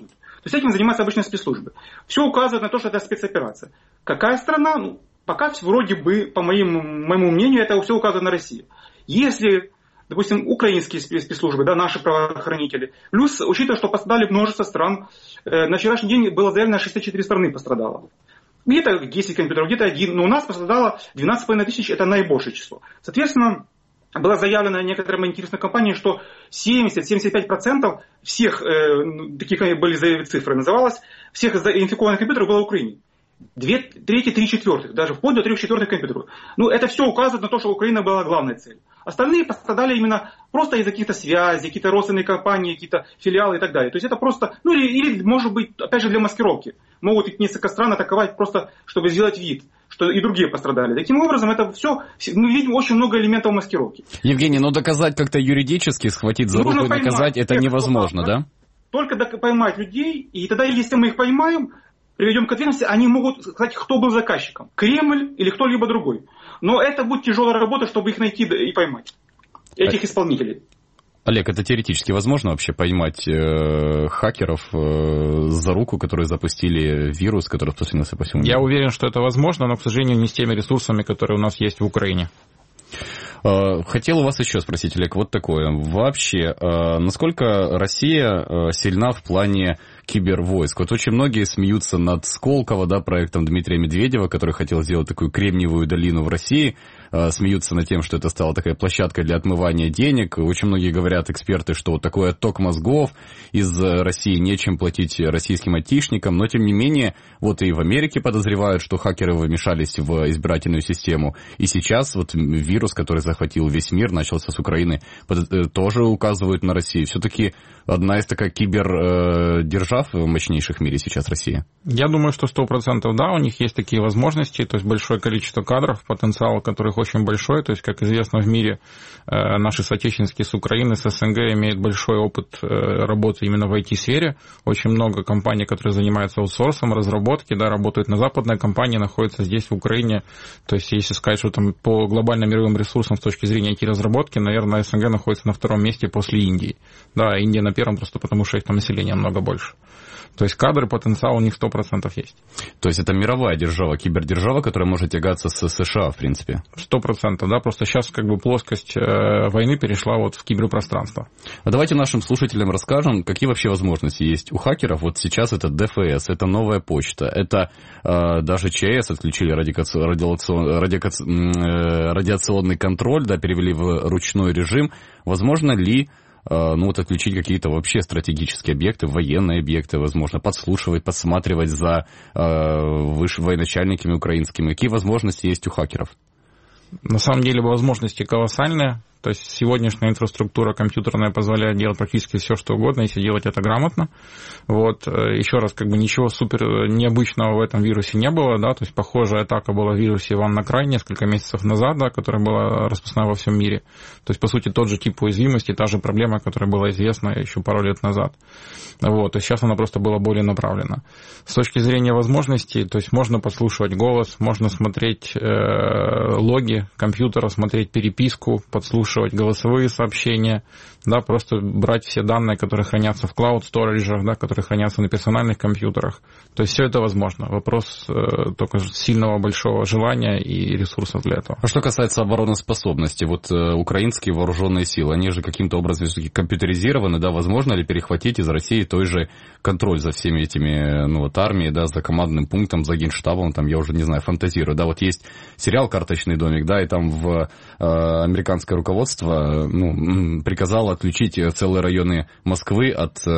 есть этим занимаются обычные спецслужбы. Все указывает на то, что это спецоперация. Какая страна? Ну, пока вроде бы, по моему, моему мнению, это все указывает на Россию. Если, допустим, украинские спецслужбы, да, наши правоохранители, плюс, учитывая, что пострадали множество стран, э, на вчерашний день было заявлено, шестьдесят четыре страны пострадало. Где-то десять компьютеров, где-то один, но у нас пострадало двенадцать с половиной тысяч, это наибольшее число. Соответственно, было заявлено некоторым интересной компанией, что семьдесят-семьдесят пять процентов всех, э, таких были цифры, называлось, всех инфикованных компьютеров было в Украине. Две трети, три четвертых, даже вплоть до трех четвертых компьютеров. Ну, это все указывает на то, что Украина была главной целью. Остальные пострадали именно просто из-за каких-то связей, какие-то родственные компании, какие-то филиалы и так далее. То есть это просто, ну или, или может быть, опять же, для маскировки. Могут несколько стран атаковать просто, чтобы сделать вид, что и другие пострадали. Таким образом, это все, мы видим очень много элементов маскировки. Евгений, но доказать как-то юридически, схватить за руку и наказать, это невозможно, да? Только поймать людей, и тогда, если мы их поймаем, приведем к ответственности, они могут сказать, кто был заказчиком. Кремль или кто-либо другой. Но это будет тяжелая работа, чтобы их найти и поймать. Этих а... исполнителей. Олег, это теоретически возможно вообще поймать э, хакеров э, за руку, которые запустили вирус, который распространился по всему миру? Я уверен, что это возможно, но, к сожалению, не с теми ресурсами, которые у нас есть в Украине. Хотел у вас еще спросить, Олег, вот такое. Вообще, насколько Россия сильна в плане кибервойск? Вот очень многие смеются над Сколково, да, проектом Дмитрия Медведева, который хотел сделать такую Кремниевую долину в России. Смеются над тем, что это стала такая площадка для отмывания денег. Очень многие говорят, эксперты, что вот такой отток мозгов из России, нечем платить российским айтишникам. Но, тем не менее, вот и в Америке подозревают, что хакеры вмешались в избирательную систему. И сейчас вот вирус, который захватил весь мир, начался с Украины, тоже указывают на Россию. Все-таки одна из таких кибердержав мощнейших в мире сейчас Россия. Я думаю, что сто процентов да, у них есть такие возможности, то есть большое количество кадров, потенциал которых очень большой, то есть, как известно в мире, наши соотечественники с Украины, с СНГ имеют большой опыт работы именно в ай ти-сфере, очень много компаний, которые занимаются аутсорсом, разработки, да, работают на западной, компании находятся здесь, в Украине, то есть, если сказать, что там по глобальным мировым ресурсам с точки зрения ай ти-разработки, наверное, СНГ находится на втором месте после Индии, да, Индия на первом просто потому, что их там население много больше. То есть кадры, потенциал у них сто процентов есть. То есть это мировая держава, кибердержава, которая может тягаться с США, в принципе? Сто процентов, да. Просто сейчас как бы плоскость э, войны перешла вот в киберпространство. А давайте нашим слушателям расскажем, какие вообще возможности есть у хакеров. Вот сейчас это дэ эф эс, это новая почта, это э, даже ЧАЭС отключили радиацион, радиацион, радиацион, радиационный контроль, да, перевели в ручной режим. Возможно ли ну вот отключить какие-то вообще стратегические объекты, военные объекты, возможно, подслушивать, подсматривать за э, выше военачальниками украинскими? Какие возможности есть у хакеров? На самом деле возможности колоссальные. То есть сегодняшняя инфраструктура компьютерная позволяет делать практически все, что угодно, если делать это грамотно. Вот. Еще раз, как бы ничего супер необычного в этом вирусе не было, да, то есть похожая атака была в вирусе WannaCry несколько месяцев назад, да, которая была распространена во всем мире. То есть, по сути, тот же тип уязвимости, та же проблема, которая была известна еще пару лет назад. Вот. То есть сейчас она просто была более направлена. С точки зрения возможностей, то есть можно подслушивать голос, можно смотреть э, логи компьютера, смотреть переписку, подслушивать голосовые сообщения, да, просто брать все данные, которые хранятся в клауд-сториджах, да, которые хранятся на персональных компьютерах. То есть все это возможно. Вопрос э, только сильного большого желания и ресурсов для этого. А что касается обороноспособности, вот э, украинские вооруженные силы, они же каким-то образом все-таки компьютеризированы, да, возможно ли перехватить из России той же контроль за всеми этими, ну вот, армией, да, за командным пунктом, за генштабом, там, я уже не знаю, фантазирую, да, вот есть сериал «Карточный домик», да, и там в э, американское руководство ну, приказало отключить целые районы Москвы от э,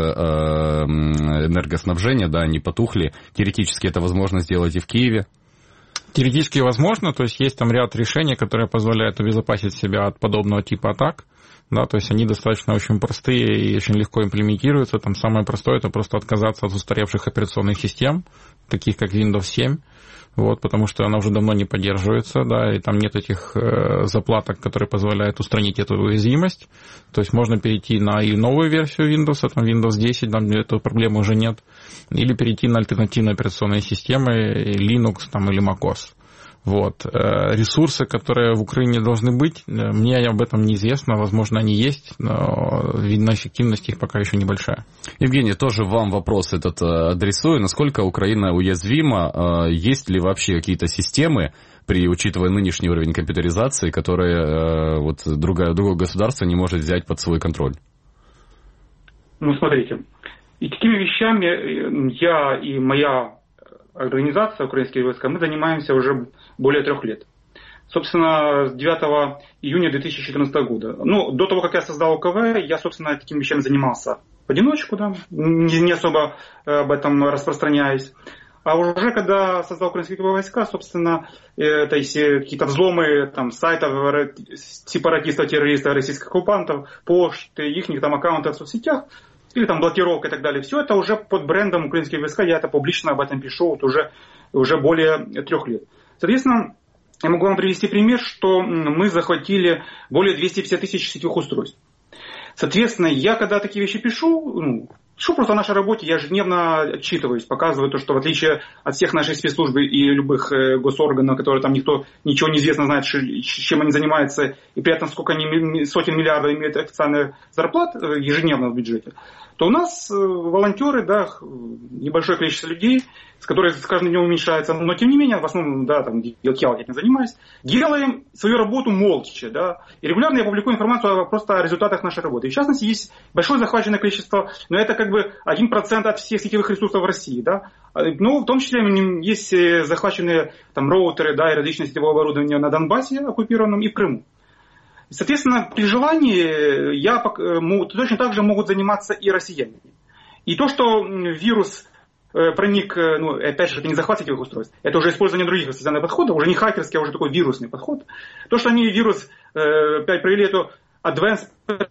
энергоснабжения, да, они потухли. Теоретически это возможно сделать и в Киеве. Теоретически возможно, то есть есть там ряд решений, которые позволяют обезопасить себя от подобного типа атак. Да, то есть они достаточно очень простые и очень легко имплементируются. Там самое простое — это просто отказаться от устаревших операционных систем, таких как Windows семь. Вот, потому что она уже давно не поддерживается, да, и там нет этих э, заплаток, которые позволяют устранить эту уязвимость. То есть можно перейти на и новую версию Windows, там Windows десять, там этой проблемы уже нет, или перейти на альтернативные операционные системы, Linux там, или macOS. Вот. Ресурсы, которые в Украине должны быть, мне об этом неизвестно, возможно, они есть, но, видно, эффективность их пока еще небольшая. Евгений, тоже вам вопрос этот адресую. Насколько Украина уязвима? Есть ли вообще какие-то системы, при учитывая нынешний уровень компьютеризации, которые вот, другое, другое государство не может взять под свой контроль? Ну, смотрите, и такими вещами я и моя организация «Украинские войска», мы занимаемся уже более трех лет. Собственно, с девятого июня две тысячи четырнадцатого года. Ну, до того, как я создал ОКВ, я, собственно, такими вещами занимался в одиночку, да, не, не особо об этом распространяясь. А уже когда создал «Украинские войска», собственно, это если какие-то взломы там, сайтов сепаратистов, террористов, российских оккупантов, почты, их там аккаунтов в соцсетях, или там блокировка и так далее. Все это уже под брендом «Украинские войска». Я это публично об этом пишу вот уже, уже более трех лет. Соответственно, я могу вам привести пример, что мы захватили более двести пятьдесят тысяч сетевых устройств. Соответственно, я когда такие вещи пишу, ну, пишу просто о нашей работе, я ежедневно отчитываюсь, показываю то, что в отличие от всех наших спецслужб и любых э, госорганов, которые там никто ничего не известно знает, чем они занимаются, и при этом сколько они сотен миллиардов имеют официальных зарплат э, ежедневно в бюджете, то у нас э, волонтеры, да, небольшое количество людей, с которых с каждым днем уменьшается, но тем не менее, в основном, да, там, я этим занимаюсь, делаем свою работу молча, да, и регулярно я публикую информацию просто о результатах нашей работы. И в частности, есть большое захваченное количество, но это как бы один процент от всех сетевых ресурсов в России, да, ну, в том числе есть захваченные там роутеры, да, и различные сетевое оборудование на Донбассе оккупированном и в Крыму. Соответственно, при желании я, точно так же могут заниматься и россияне. И то, что вирус проник, ну, опять же, это не захват сетевых устройств, это уже использование других социальных подходов, уже не хакерский, а уже такой вирусный подход. То, что они вирус, опять провели эту advanced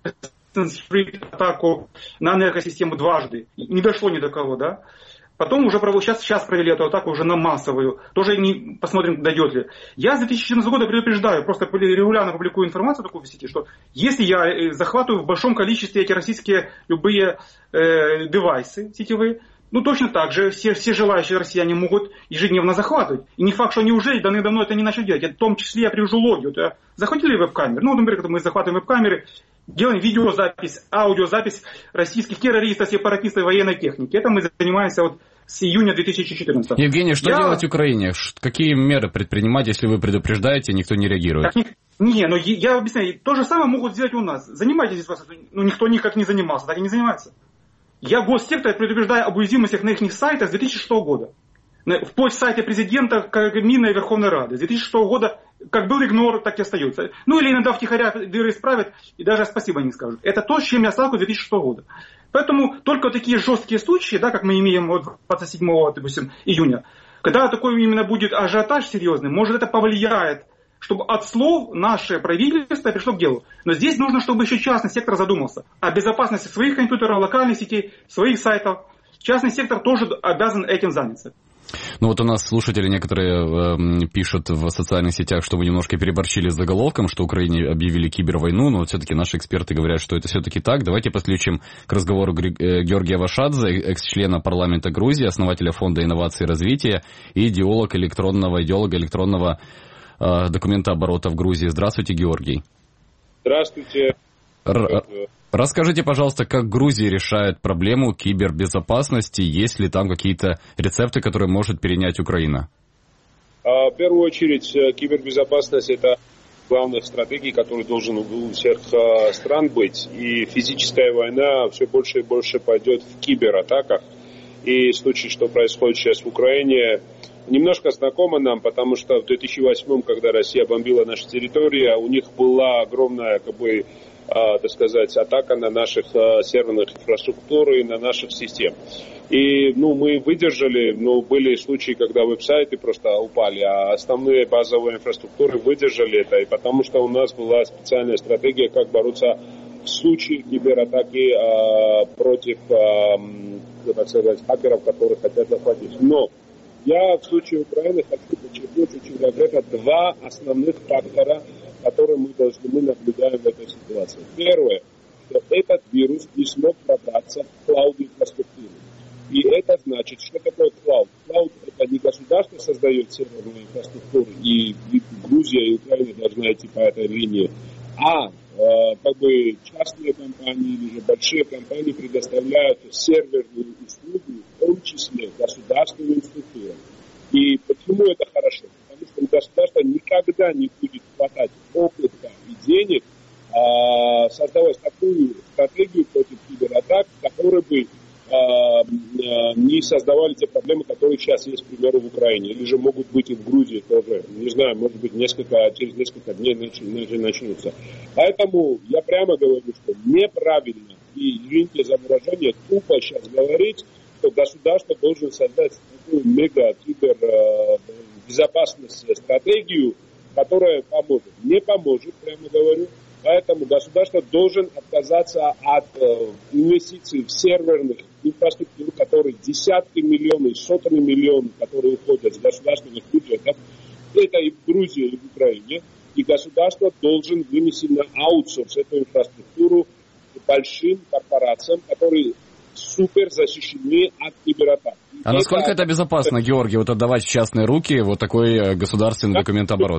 атаку на энергосистему дважды, не дошло ни до кого, да. Потом уже провели, сейчас, сейчас провели эту атаку уже на массовую. Тоже не посмотрим, дойдет ли. Я с две тысячи четырнадцатого года предупреждаю, просто регулярно публикую информацию такую в сети, что если я захватываю в большом количестве эти российские любые э, девайсы сетевые, ну точно так же все, все желающие россияне могут ежедневно захватывать. И не факт, что они уже давно это не начали делать. В том числе я привожу логи. Вот, захватили веб-камеры. Ну, например, когда мы захватываем веб-камеры, делаем видеозапись, аудиозапись российских террористов, сепаратистов, военной техники. Это мы занимаемся вот с июня две тысячи четырнадцатого. Евгений, что я... делать Украине? Какие меры предпринимать, если вы предупреждаете, никто не реагирует? Так, не, не, но я объясняю, то же самое могут сделать у нас. Занимайтесь здесь, ну никто никак не занимался, так и не занимается. Я госсектор предупреждаю об уязвимостях на их сайтах с две тысячи шестого года. Вплоть с сайта президента, Кабмина и Верховной Рады. С две тысячи шестого года как был игнор, так и остается. Ну или иногда втихаря дыры исправят и даже спасибо не скажут. Это то, с чем я сталкиваюсь с две тысячи шестого года. Поэтому только такие жесткие случаи, да, как мы имеем вот двадцать седьмого допустим, июня, когда такой именно будет ажиотаж серьезный, может это повлияет, чтобы от слов наше правительство пришло к делу. Но здесь нужно, чтобы еще частный сектор задумался о безопасности своих компьютеров, локальных сетей, своих сайтов. Частный сектор тоже обязан этим заняться. Ну вот у нас слушатели некоторые э, пишут в социальных сетях, что вы немножко переборщили с заголовком, что Украине объявили кибервойну, но вот все-таки наши эксперты говорят, что это все-таки так. Давайте подключим к разговору Георгия Вашадзе, экс-члена парламента Грузии, основателя фонда инноваций и развития и идеолог электронного, идеолога электронного э, документооборота в Грузии. Здравствуйте, Георгий. Здравствуйте. Р- Расскажите, пожалуйста, как Грузия решает проблему кибербезопасности, есть ли там какие-то рецепты, которые может перенять Украина? В первую очередь, кибербезопасность – это главная стратегия, которая должен у всех стран быть. И физическая война все больше и больше пойдет в кибератаках. И случай, что происходит сейчас в Украине, немножко знакомо нам, потому что в две тысячи восьмом, когда Россия бомбила нашу территорию, у них была огромная, как бы, Uh, так сказать, атака на наших uh, серверных инфраструктуры и на наших систем. И, ну, мы выдержали, но были случаи, когда веб-сайты просто упали, а основные базовые инфраструктуры выдержали это, и потому что у нас была специальная стратегия, как бороться в случае кибератаки uh, против, uh, так сказать, хакеров, которые хотят захватить. Но я в случае Украины хочу подчеркнуть очень конкретно два основных фактора, которые мы должны мы наблюдаем в этой ситуации. Первое, что этот вирус не смог пробраться в клауд-инфраструктуру. И это значит, что такое клауд? Клауд – это не государство создает серверную инфраструктуру, и, и Грузия и Украина должны идти по этой линии, а э, как бы частные компании или же большие компании предоставляют серверную услугу, в том числе государственным структурам. И почему это хорошо? Потому что у государства никогда не будет хватать опыта и денег э, создавать такую стратегию против кибератак, которые бы не создавали те проблемы, которые сейчас есть, к примеру, в Украине. Или же могут быть и в Грузии тоже. Не знаю, может быть, несколько, через несколько дней начнутся. Поэтому я прямо говорю, что неправильно, и извините за выражение, тупо сейчас говорить, что государство должен создать такую мега-кибербезопасность стратегию, которая поможет. Не поможет, прямо говорю. Поэтому государство должен отказаться от э, инвестиций в серверных инфраструктур, которые десятки миллионов, сотни миллионов, которые уходят с государственных бюджетов. Это и в Грузии, и в Украине. И государство должен вынести на аутсорс эту инфраструктуру большим корпорациям, которые супер защищены от кибератак. А это... насколько это безопасно, Георгий, вот отдавать в частные руки вот такой государственный документооборот?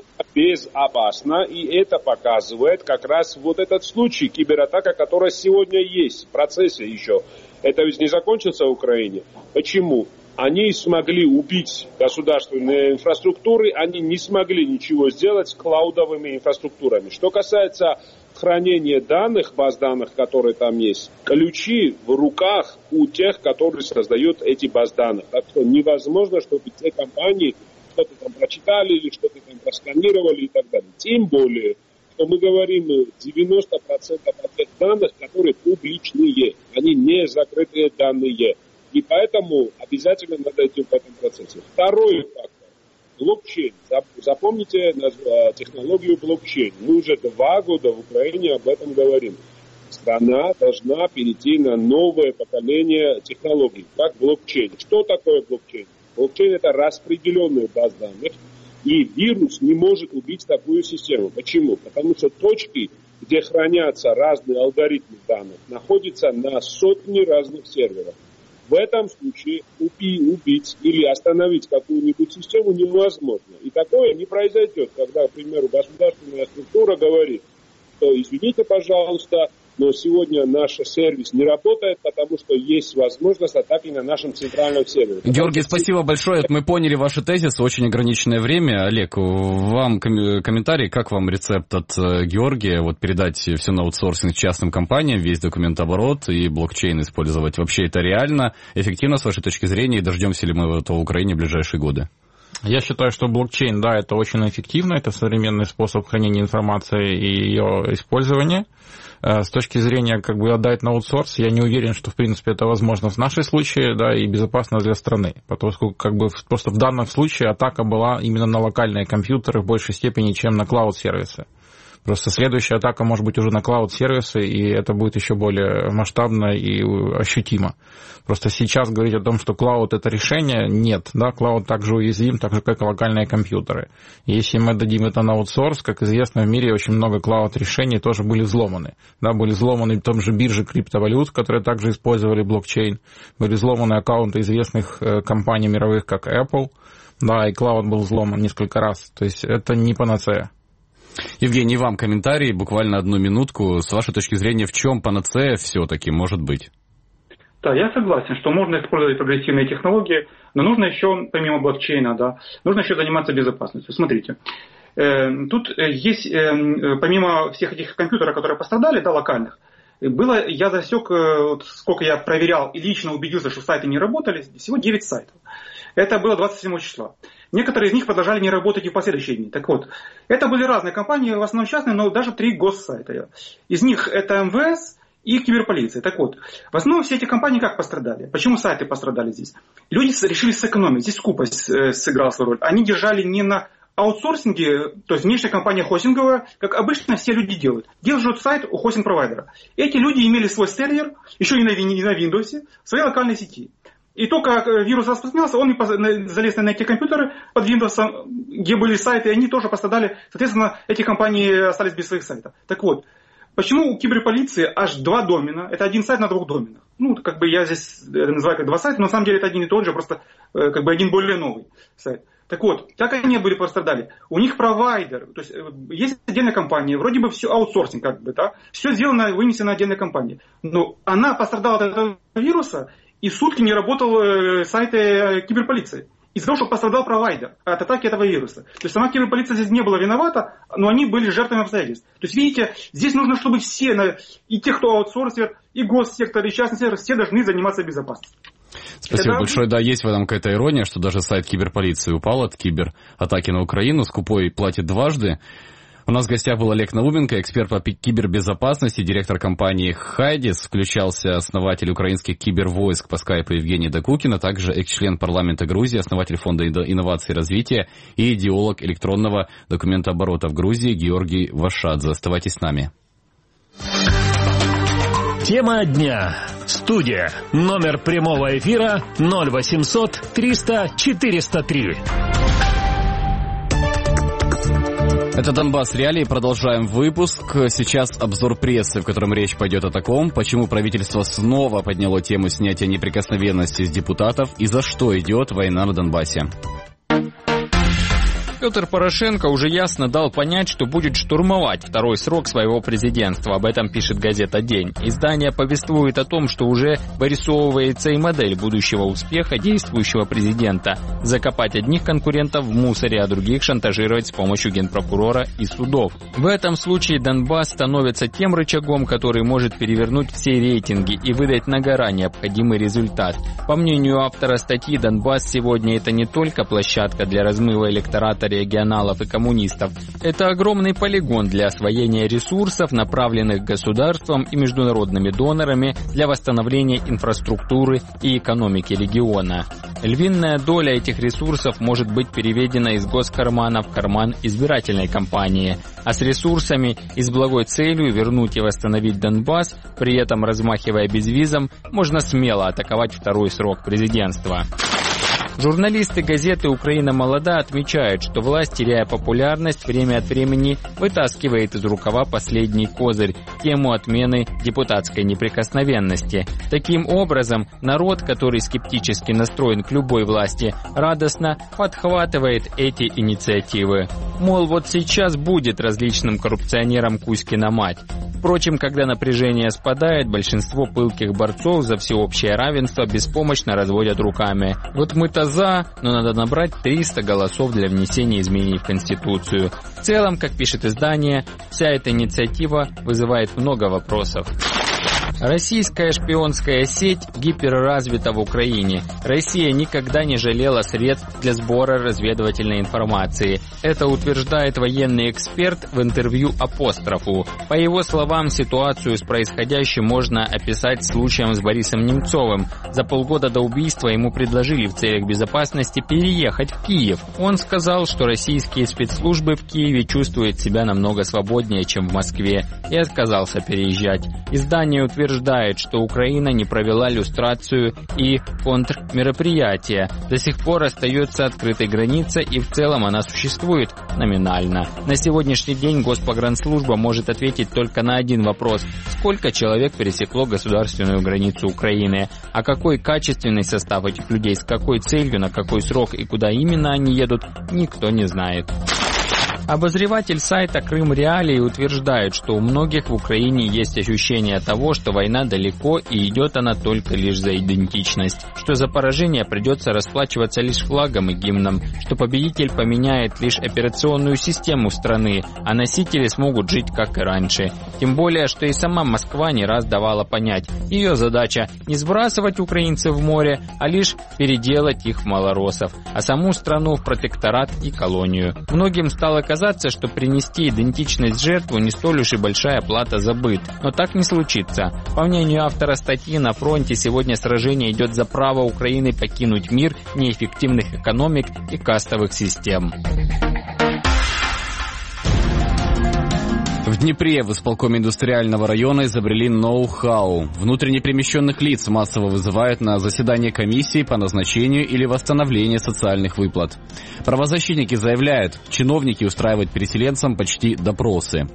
Безопасно, и это показывает как раз вот этот случай кибератака, которая сегодня есть в процессе еще. Это ведь не закончится в Украине. Почему? Они смогли убить государственные инфраструктуры, они не смогли ничего сделать с клаудовыми инфраструктурами. Что касается хранения данных, баз данных, которые там есть, ключи в руках у тех, которые создают эти баз данных. Так что невозможно, чтобы те компании что-то там прочитали или что-то там просканировали и так далее. Тем более, что мы говорим девяносто процентов от тех данных, которые публичные, они не закрытые данные. И поэтому обязательно надо идти в этом процессе. Второй фактор. Блокчейн. Запомните технологию блокчейн. Мы уже два года в Украине об этом говорим. Страна должна перейти на новое поколение технологий, как блокчейн. Что такое блокчейн? Блокчейн – это распределенная база данных, и вирус не может убить такую систему. Почему? Потому что точки, где хранятся разные алгоритмы данных, находятся на сотни разных серверов. В этом случае убить или остановить какую-нибудь систему невозможно. И такое не произойдет, когда, к примеру, государственная структура говорит, что извините, пожалуйста, но сегодня наш сервис не работает, потому что есть возможность атаки на нашем центральном сервере. Георгий, спасибо большое. Мы поняли ваши тезисы. Очень ограниченное время. Олег, вам ком- комментарий. Как вам рецепт от Георгия? Вот передать все на аутсорсинг частным компаниям, весь документооборот и блокчейн использовать. Вообще это реально эффективно с вашей точки зрения? И дождемся ли мы этого в Украине в ближайшие годы? Я считаю, что блокчейн, да, это очень эффективно. Это современный способ хранения информации и ее использования. С точки зрения, как бы, отдать на аутсорс, я не уверен, что, в принципе, это возможно в нашем случае, да, и безопасно для страны. Потому что, как бы, просто в данном случае атака была именно на локальные компьютеры в большей степени, чем на клауд-сервисы. Просто следующая атака может быть уже на клауд-сервисы, и это будет еще более масштабно и ощутимо. Просто сейчас говорить о том, что клауд – это решение, нет. Да, клауд также уязвим, так же, как и локальные компьютеры. И если мы дадим это на аутсорс, как известно, в мире очень много клауд-решений тоже были взломаны. Да, были взломаны в том же бирже криптовалют, которые также использовали блокчейн. Были взломаны аккаунты известных компаний мировых, как Apple. Да, и клауд был взломан несколько раз. То есть это не панацея. Евгений, вам комментарий, буквально одну минутку. С вашей точки зрения, в чем панацея все-таки может быть? Да, я согласен, что можно использовать прогрессивные технологии, но нужно еще, помимо блокчейна, да, нужно еще заниматься безопасностью. Смотрите, э, тут есть, э, помимо всех этих компьютеров, которые пострадали, да, локальных, было, я засек, э, вот сколько я проверял и лично убедился, что сайты не работали, всего девять сайтов. Это было двадцать седьмого числа. Некоторые из них продолжали не работать и в последующие дни. Так вот, это были разные компании, в основном частные, но даже три госсайта. Из них это эм вэ эс и киберполиция. Так вот, в основном все эти компании как пострадали? Почему сайты пострадали здесь? Люди решили сэкономить, здесь скупость сыграла свою роль. Они держали не на аутсорсинге, то есть внешняя компания хостинговая, как обычно все люди делают. Держат сайт у хостинг-провайдера. Эти люди имели свой сервер, еще и на Windows, в своей локальной сети. И только вирус распространялся, он залез на эти компьютеры под Windows, где были сайты, и они тоже пострадали. Соответственно, эти компании остались без своих сайтов. Так вот, почему у киберполиции аж два домена, это один сайт на двух доменах. Ну, как бы я здесь это называю как два сайта, но на самом деле это один и тот же, просто как бы один более новый сайт. Так вот, как они были пострадали? У них провайдер, то есть есть отдельная компания, вроде бы все аутсорсинг, как бы, да, все сделано, вынесено отдельной компании. Но она пострадала от этого вируса, и сутки не работал сайт киберполиции. Из-за того, что пострадал провайдер от атаки этого вируса. То есть сама киберполиция здесь не была виновата, но они были жертвами обстоятельств. То есть, видите, здесь нужно, чтобы все, и те, кто аутсорсер, и госсектор, и частный сектор, все должны заниматься безопасностью. Спасибо Это... большое. Да, есть в этом какая-то ирония, что даже сайт киберполиции упал от кибератаки на Украину. Скупой платит дважды. У нас в гостях был Олег Науменко, эксперт по кибербезопасности, директор компании «Хайдис». Включался основатель украинских кибервойск по скайпу Евгений Докукин, а также экс-член парламента Грузии, основатель фонда инноваций и развития и идеолог электронного документооборота в Грузии Георгий Вашадзе. Оставайтесь с нами. Тема дня. Студия. Номер прямого эфира ноль восемьсот триста четыреста три. Это Донбасс Реалии. Продолжаем выпуск. Сейчас обзор прессы, в котором речь пойдет о таком, почему правительство снова подняло тему снятия неприкосновенности с депутатов и за что идет война на Донбассе. Петр Порошенко уже ясно дал понять, что будет штурмовать второй срок своего президентства. Об этом пишет газета «День». Издание повествует о том, что уже вырисовывается и модель будущего успеха действующего президента. Закопать одних конкурентов в мусоре, а других шантажировать с помощью генпрокурора и судов. В этом случае Донбасс становится тем рычагом, который может перевернуть все рейтинги и выдать на гора необходимый результат. По мнению автора статьи, Донбасс сегодня это не только площадка для размыва электората регионалов и коммунистов. Это огромный полигон для освоения ресурсов, направленных государством и международными донорами для восстановления инфраструктуры и экономики региона. Львиная доля этих ресурсов может быть переведена из госкармана в карман избирательной кампании, а с ресурсами и с благой целью вернуть и восстановить Донбасс, при этом размахивая безвизом, можно смело атаковать второй срок президентства. Журналисты газеты «Украина молода» отмечают, что власть, теряя популярность, время от времени вытаскивает из рукава последний козырь – тему отмены депутатской неприкосновенности. Таким образом, народ, который скептически настроен к любой власти, радостно подхватывает эти инициативы. Мол, вот сейчас будет различным коррупционерам Кузькина мать. Впрочем, когда напряжение спадает, большинство пылких борцов за всеобщее равенство беспомощно разводят руками. Вот мы-то за, но надо набрать триста голосов для внесения изменений в Конституцию. В целом, как пишет издание, вся эта инициатива вызывает много вопросов. Российская шпионская сеть гиперразвита в Украине. Россия никогда не жалела средств для сбора разведывательной информации. Это утверждает военный эксперт в интервью «Апострофу». По его словам, ситуацию с происходящим можно описать случаем с Борисом Немцовым. За полгода до убийства ему предложили в целях безопасности переехать в Киев. Он сказал, что российские спецслужбы в Киеве чувствуют себя намного свободнее, чем в Москве, и отказался переезжать. Издание утверждает, утверждает, что Украина не провела люстрацию и контрмероприятия. До сих пор остается открытой граница, и в целом она существует номинально. На сегодняшний день Госпогранслужба может ответить только на один вопрос: сколько человек пересекло государственную границу Украины, а какой качественный состав этих людей, с какой целью, на какой срок и куда именно они едут, никто не знает. Обозреватель сайта «Крым Реалии» утверждает, что у многих в Украине есть ощущение того, что война далеко и идет она только лишь за идентичность, что за поражение придется расплачиваться лишь флагом и гимном, что победитель поменяет лишь операционную систему страны, а носители смогут жить как и раньше. Тем более, что и сама Москва не раз давала понять, ее задача не сбрасывать украинцев в море, а лишь переделать их в малороссов, а саму страну в протекторат и колонию. Многим стало казаться, что принести идентичность в жертву не столь уж и большая плата за быт. Но так не случится. По мнению автора статьи, на фронте сегодня сражение идет за право Украины покинуть мир неэффективных экономик и кастовых систем. В Днепре в исполкоме индустриального района изобрели ноу-хау. Внутренне перемещенных лиц массово вызывают на заседание комиссии по назначению или восстановлению социальных выплат. Правозащитники заявляют, чиновники устраивают переселенцам почти допросы.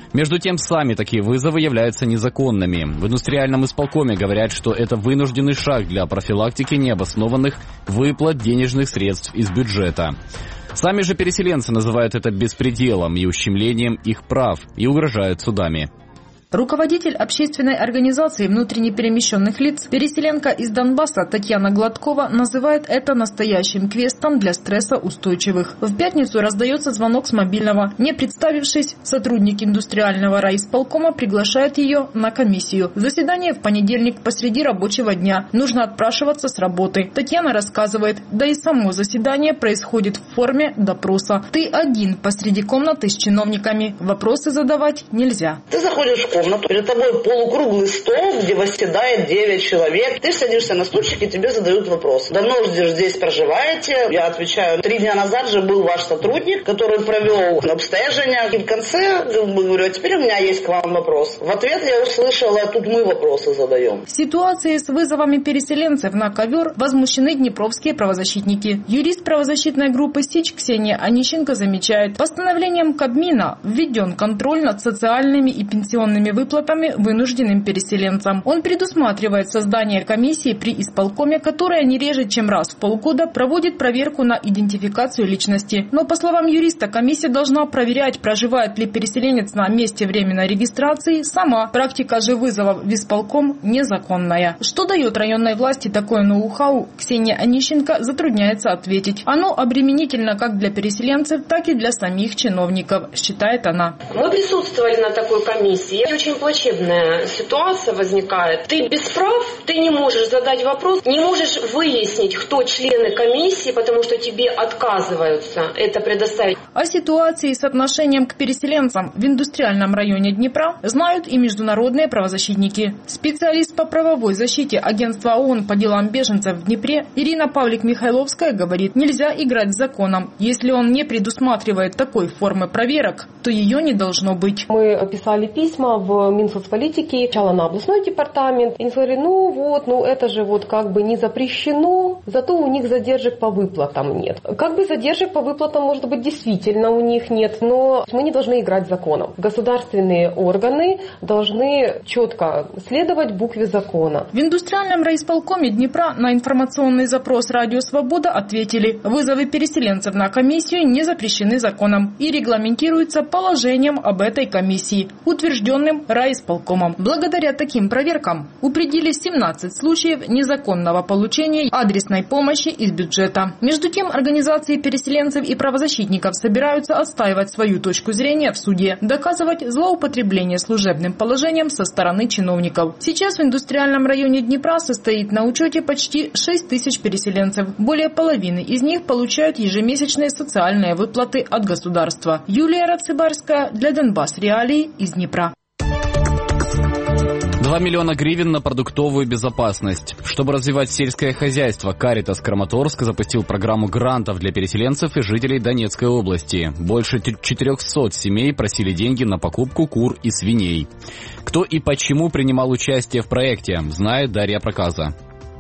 Между тем, сами такие вызовы являются незаконными. В индустриальном исполкоме говорят, что это вынужденный шаг для профилактики необоснованных выплат денежных средств из бюджета. Сами же переселенцы называют это беспределом и ущемлением их прав и угрожают судами. Руководитель общественной организации внутренне перемещенных лиц, переселенка из Донбасса Татьяна Гладкова, называет это настоящим квестом для стрессоустойчивых. В пятницу раздается звонок с мобильного. Не представившись, сотрудник индустриального райисполкома приглашает ее на комиссию. Заседание в понедельник посреди рабочего дня. Нужно отпрашиваться с работы. Татьяна рассказывает, да и само заседание происходит в форме допроса. Ты один посреди комнаты с чиновниками. Вопросы задавать нельзя. Ты заходишь в комнату, перед тобой полукруглый стол, где восседает девять человек. Ты садишься на стульчик, и тебе задают вопрос. Давно же здесь проживаете? Я отвечаю, три дня назад же был ваш сотрудник, который провел обстежение. И в конце говорю, а теперь у меня есть к вам вопрос. В ответ я услышала, тут мы вопросы задаем. В ситуации с вызовами переселенцев на ковер возмущены днепровские правозащитники. Юрист правозащитной группы «Сич» Ксения Онищенко замечает, постановлением Кабмина введен контроль над социальными и пенсионными выплатами вынужденным переселенцам. Он предусматривает создание комиссии при исполкоме, которая не реже, чем раз в полгода проводит проверку на идентификацию личности. Но, по словам юриста, комиссия должна проверять, проживает ли переселенец на месте временной регистрации сама. Практика же вызовов в исполком незаконная. Что дает районной власти такое ноу-хау, Ксения Онищенко затрудняется ответить. Оно обременительно как для переселенцев, так и для самих чиновников, считает она. Мы присутствовали на такой комиссии. Очень плачевная ситуация возникает. Ты без прав, ты не можешь задать вопрос, не можешь выяснить, кто члены комиссии, потому что тебе отказываются это предоставить. О ситуации с отношением к переселенцам в индустриальном районе Днепра знают и международные правозащитники. Специалист по правовой защите агентства ООН по делам беженцев в Днепре Ирина Павлик-Михайловская говорит, нельзя играть с законом. Если он не предусматривает такой формы проверок, то ее не должно быть. Мы писали письма в Минсоцполитики, сначала на областной департамент. И они сказали, ну вот, ну это же вот как бы не запрещено, зато у них задержек по выплатам нет. Как бы задержек по выплатам, может быть, действительно у них нет, но мы не должны играть законом. Государственные органы должны четко следовать букве закона. В индустриальном райисполкоме Днепра на информационный запрос «Радио Свобода» ответили, вызовы переселенцев на комиссию не запрещены законом и регламентируются положением об этой комиссии, утвержденным райисполкомом. Благодаря таким проверкам упредили семнадцать случаев незаконного получения адресной помощи из бюджета. Между тем, организации переселенцев и правозащитников собираются отстаивать свою точку зрения в суде, доказывать злоупотребление служебным положением со стороны чиновников. Сейчас в индустриальном районе Днепра состоит на учете почти шесть тысяч переселенцев. Более половины из них получают ежемесячные социальные выплаты от государства. Юлия Рацибарская для Донбасс Реалии из Днепра. два миллиона гривен на продуктовую безопасность. Чтобы развивать сельское хозяйство, Каритас Краматорск запустил программу грантов для переселенцев и жителей Донецкой области. Больше четырехсот семей просили деньги на покупку кур и свиней. Кто и почему принимал участие в проекте, знает Дарья Проказа.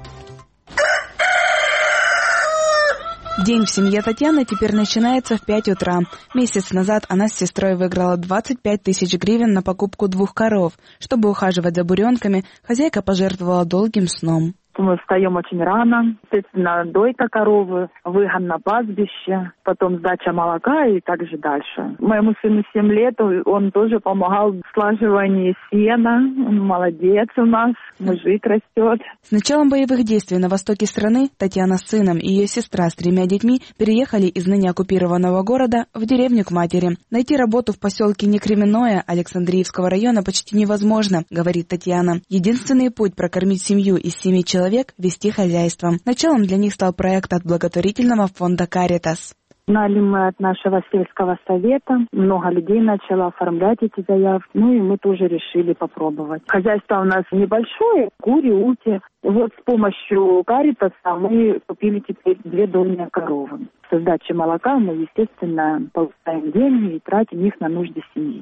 День в семье Татьяны теперь начинается в пять утра. Месяц назад она с сестрой выиграла двадцать пять тысяч гривен на покупку двух коров. Чтобы ухаживать за буренками, хозяйка пожертвовала долгим сном. Мы встаем очень рано, естественно, дойка коровы, выгон на пастбище, потом сдача молока и также дальше. Моему сыну семь лет, он тоже помогал в слаживании сена, он молодец у нас, мужик растет. С началом боевых действий на востоке страны Татьяна с сыном и ее сестра с тремя детьми переехали из ныне оккупированного города в деревню к матери. Найти работу в поселке Некременное Александриевского района почти невозможно, говорит Татьяна. Единственный путь прокормить семью из семи человек вести хозяйство. Началом для них стал проект от благотворительного фонда «Каритас». Знали мы от нашего сельского совета, много людей начало оформлять эти заявки, ну и мы тоже решили попробовать. Хозяйство у нас небольшое, кури, утки. Вот с помощью «Каритаса» мы купили теперь две дойные коровы. С сдачей молока мы, естественно, получаем деньги и тратим их на нужды семьи.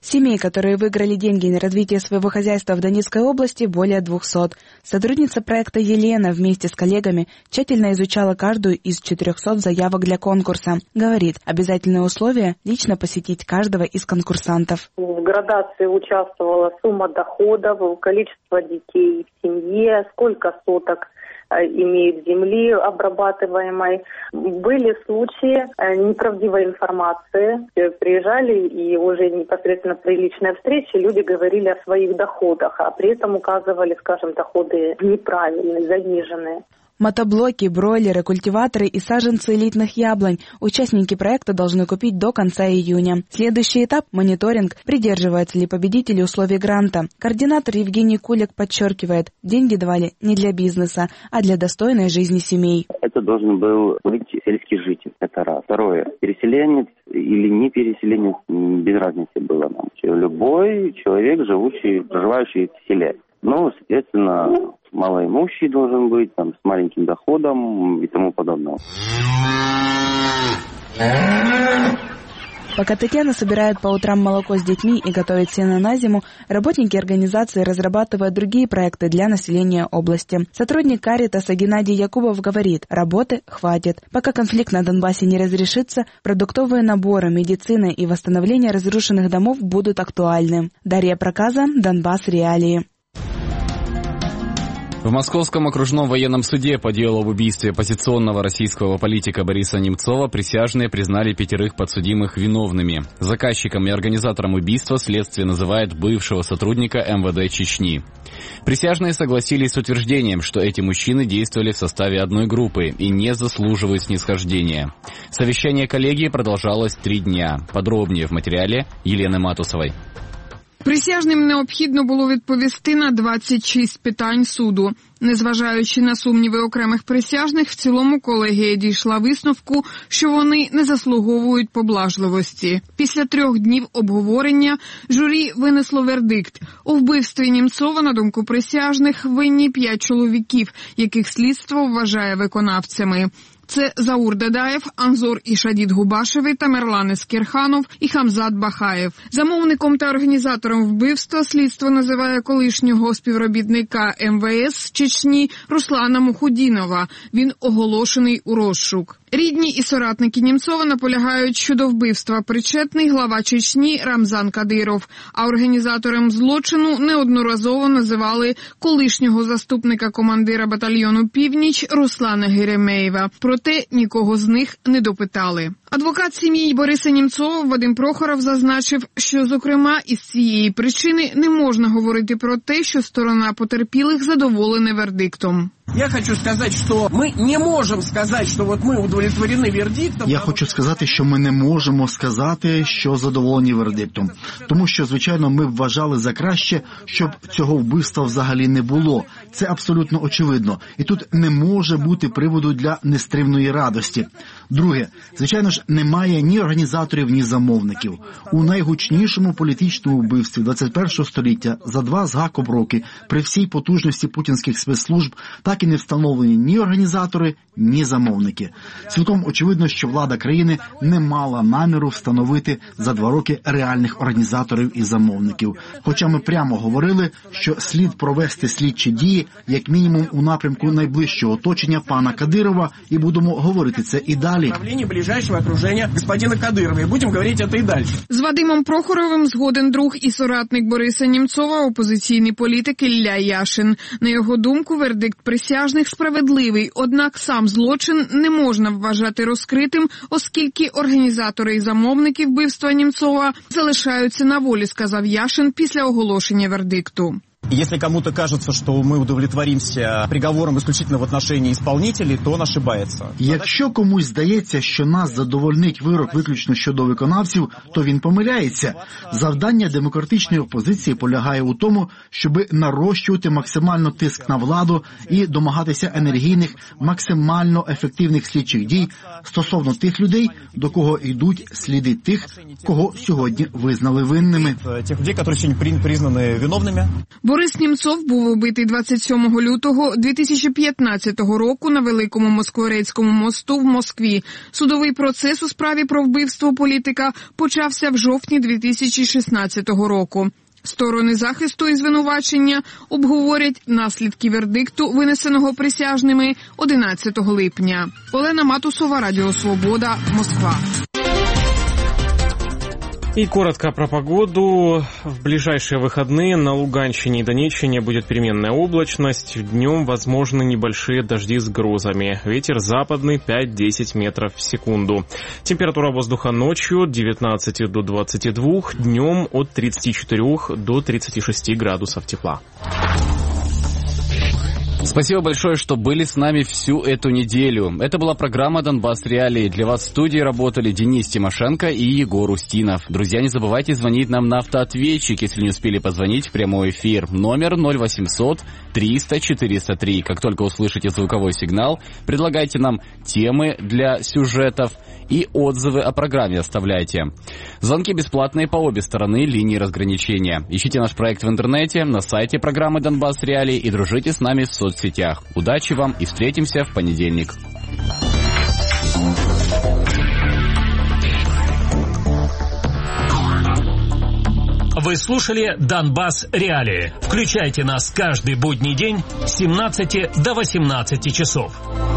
Семей, которые выиграли деньги на развитие своего хозяйства в Донецкой области, более двухсот. Сотрудница проекта Елена вместе с коллегами тщательно изучала каждую из четырехсот заявок для конкурса. Говорит, обязательное условие – лично посетить каждого из конкурсантов. В градации участвовала сумма доходов, количество детей в семье, сколько соток имеют земли обрабатываемой. Были случаи неправдивой информации. Приезжали, и уже непосредственно при личной встрече люди говорили о своих доходах, а при этом указывали, скажем, доходы неправильные, заниженные. Мотоблоки, бройлеры, культиваторы и саженцы элитных яблонь участники проекта должны купить до конца июня. Следующий этап – мониторинг, придерживаются ли победители условий гранта. Координатор Евгений Кулик подчеркивает, деньги давали не для бизнеса, а для достойной жизни семей. Это должен был быть сельский житель, это раз. Второе, переселенец или не переселенец, без разницы было нам. Любой человек, живущий, проживающий в селе. Ну, соответственно, малоимущий должен быть, там, с маленьким доходом и тому подобное. Пока Татьяна собирает по утрам молоко с детьми и готовит сено на зиму, работники организации разрабатывают другие проекты для населения области. Сотрудник Каритаса Геннадий Якубов говорит, работы хватит. Пока конфликт на Донбассе не разрешится, продуктовые наборы, медицина и восстановление разрушенных домов будут актуальны. Дарья Проказа, Донбасс Реалии. В Московском окружном военном суде по делу об убийстве оппозиционного российского политика Бориса Немцова присяжные признали пятерых подсудимых виновными. Заказчиком и организатором убийства следствие называет бывшего сотрудника эм вэ дэ Чечни. Присяжные согласились с утверждением, что эти мужчины действовали в составе одной группы и не заслуживают снисхождения. Совещание коллегии продолжалось три дня. Подробнее в материале Елены Матусовой. Присяжним необхідно було відповісти на двадцять шість питань суду. Незважаючи на сумніви окремих присяжних, в цілому колегія дійшла висновку, що вони не заслуговують поблажливості. Після трьох днів обговорення журі винесло вердикт. У вбивстві Німцова, на думку присяжних, винні п'ять чоловіків, яких слідство вважає виконавцями. Це Заур Дадаєв, Анзор Ішадід Губашевий, Тамерлан Ескерханов і Хамзат Бахаєв. Замовником та організатором вбивства слідство називає колишнього співробітника ем ве ес Чечні Руслана Мухудінова. Він оголошений у розшук. Рідні і соратники Німцова наполягають, що до вбивства причетний глава Чечні Рамзан Кадиров, а організатором злочину неодноразово називали колишнього заступника командира батальйону «Північ» Руслана Геремеєва. Проте нікого з них не допитали. Адвокат сім'ї Бориса Німцова Вадим Прохоров зазначив, що, зокрема, із цієї причини не можна говорити про те, що сторона потерпілих задоволена вердиктом. Я хочу сказати, що ми не можемо сказати, що от ми удовлетворені вердиктом. Я хочу сказати, що ми не можемо сказати, що задоволені вердиктом. Тому що, звичайно, ми б вважали за краще, щоб цього вбивства взагалі не було. Це абсолютно очевидно. І тут не може бути приводу для нестримної радості. Друге, звичайно ж, немає ні організаторів, ні замовників. У найгучнішому політичному вбивстві двадцять першого століття за два з гаком роки при всій потужності путінських спецслужб так і не встановлені ні організатори, ні замовники. Цілком очевидно, що влада країни не мала наміру встановити за два роки реальних організаторів і замовників. Хоча ми прямо говорили, що слід провести слідчі дії, як мінімум у напрямку найближчого оточення пана Кадирова, і будемо говорити це і далі. Ближайшого окруження господина Кадирова. І будемо говорити це і далі. З Вадимом Прохоровим згоден друг і соратник Бориса Німцова, опозиційний політик Ілля Яшин. На його думку, вердикт присяжних справедливий, однак сам злочин не можна вважати розкритим, оскільки організатори і замовники вбивства Німцова залишаються на волі, сказав Яшин після оголошення вердикту. Если кому-то кажется, что мы удовлетворимся приговором исключительно в отношении исполнителей, то он ошибается. Якщо комусь здається, що нас задовольнить вирок виключно щодо виконавців, то він помиляється. Завдання демократичної опозиції полягає у тому, щоб нарощувати максимально тиск на владу і домагатися енергійних, максимально ефективних слідчих дій стосовно тих людей, до кого йдуть сліди тих, кого сьогодні визнали винними. Тих людей, які сьогодні признані виновними. Борис Німцов був убитий двадцять сьомого лютого дві тисячі п'ятнадцятого року на Великому Москворецькому мосту в Москві. Судовий процес у справі про вбивство політика почався в жовтні дві тисячі шістнадцятого року. Сторони захисту і звинувачення обговорять наслідки вердикту, винесеного присяжними одинадцятого липня. Олена Матусова, Радіо Свобода, Москва. И коротко про погоду. В ближайшие выходные на Луганщине и Донеччине будет переменная облачность. Днем возможны небольшие дожди с грозами. Ветер западный пять-десять метров в секунду. Температура воздуха ночью от девятнадцати до двадцати двух, днем от тридцати четырёх до тридцати шести градусов тепла. Спасибо большое, что были с нами всю эту неделю. Это была программа «Донбасс Реалии». Для вас в студии работали Денис Тимошенко и Егор Устинов. Друзья, не забывайте звонить нам на автоответчик, если не успели позвонить в прямой эфир. Номер ноль восемьсот триста четыреста три. Как только услышите звуковой сигнал, предлагайте нам темы для сюжетов и отзывы о программе оставляйте. Звонки бесплатные по обе стороны линии разграничения. Ищите наш проект в интернете, на сайте программы «Донбасс Реалии» и дружите с нами в соцсетях. Удачи вам и встретимся в понедельник. Вы слушали «Донбасс Реалии». Включайте нас каждый будний день с семнадцати до восемнадцати часов.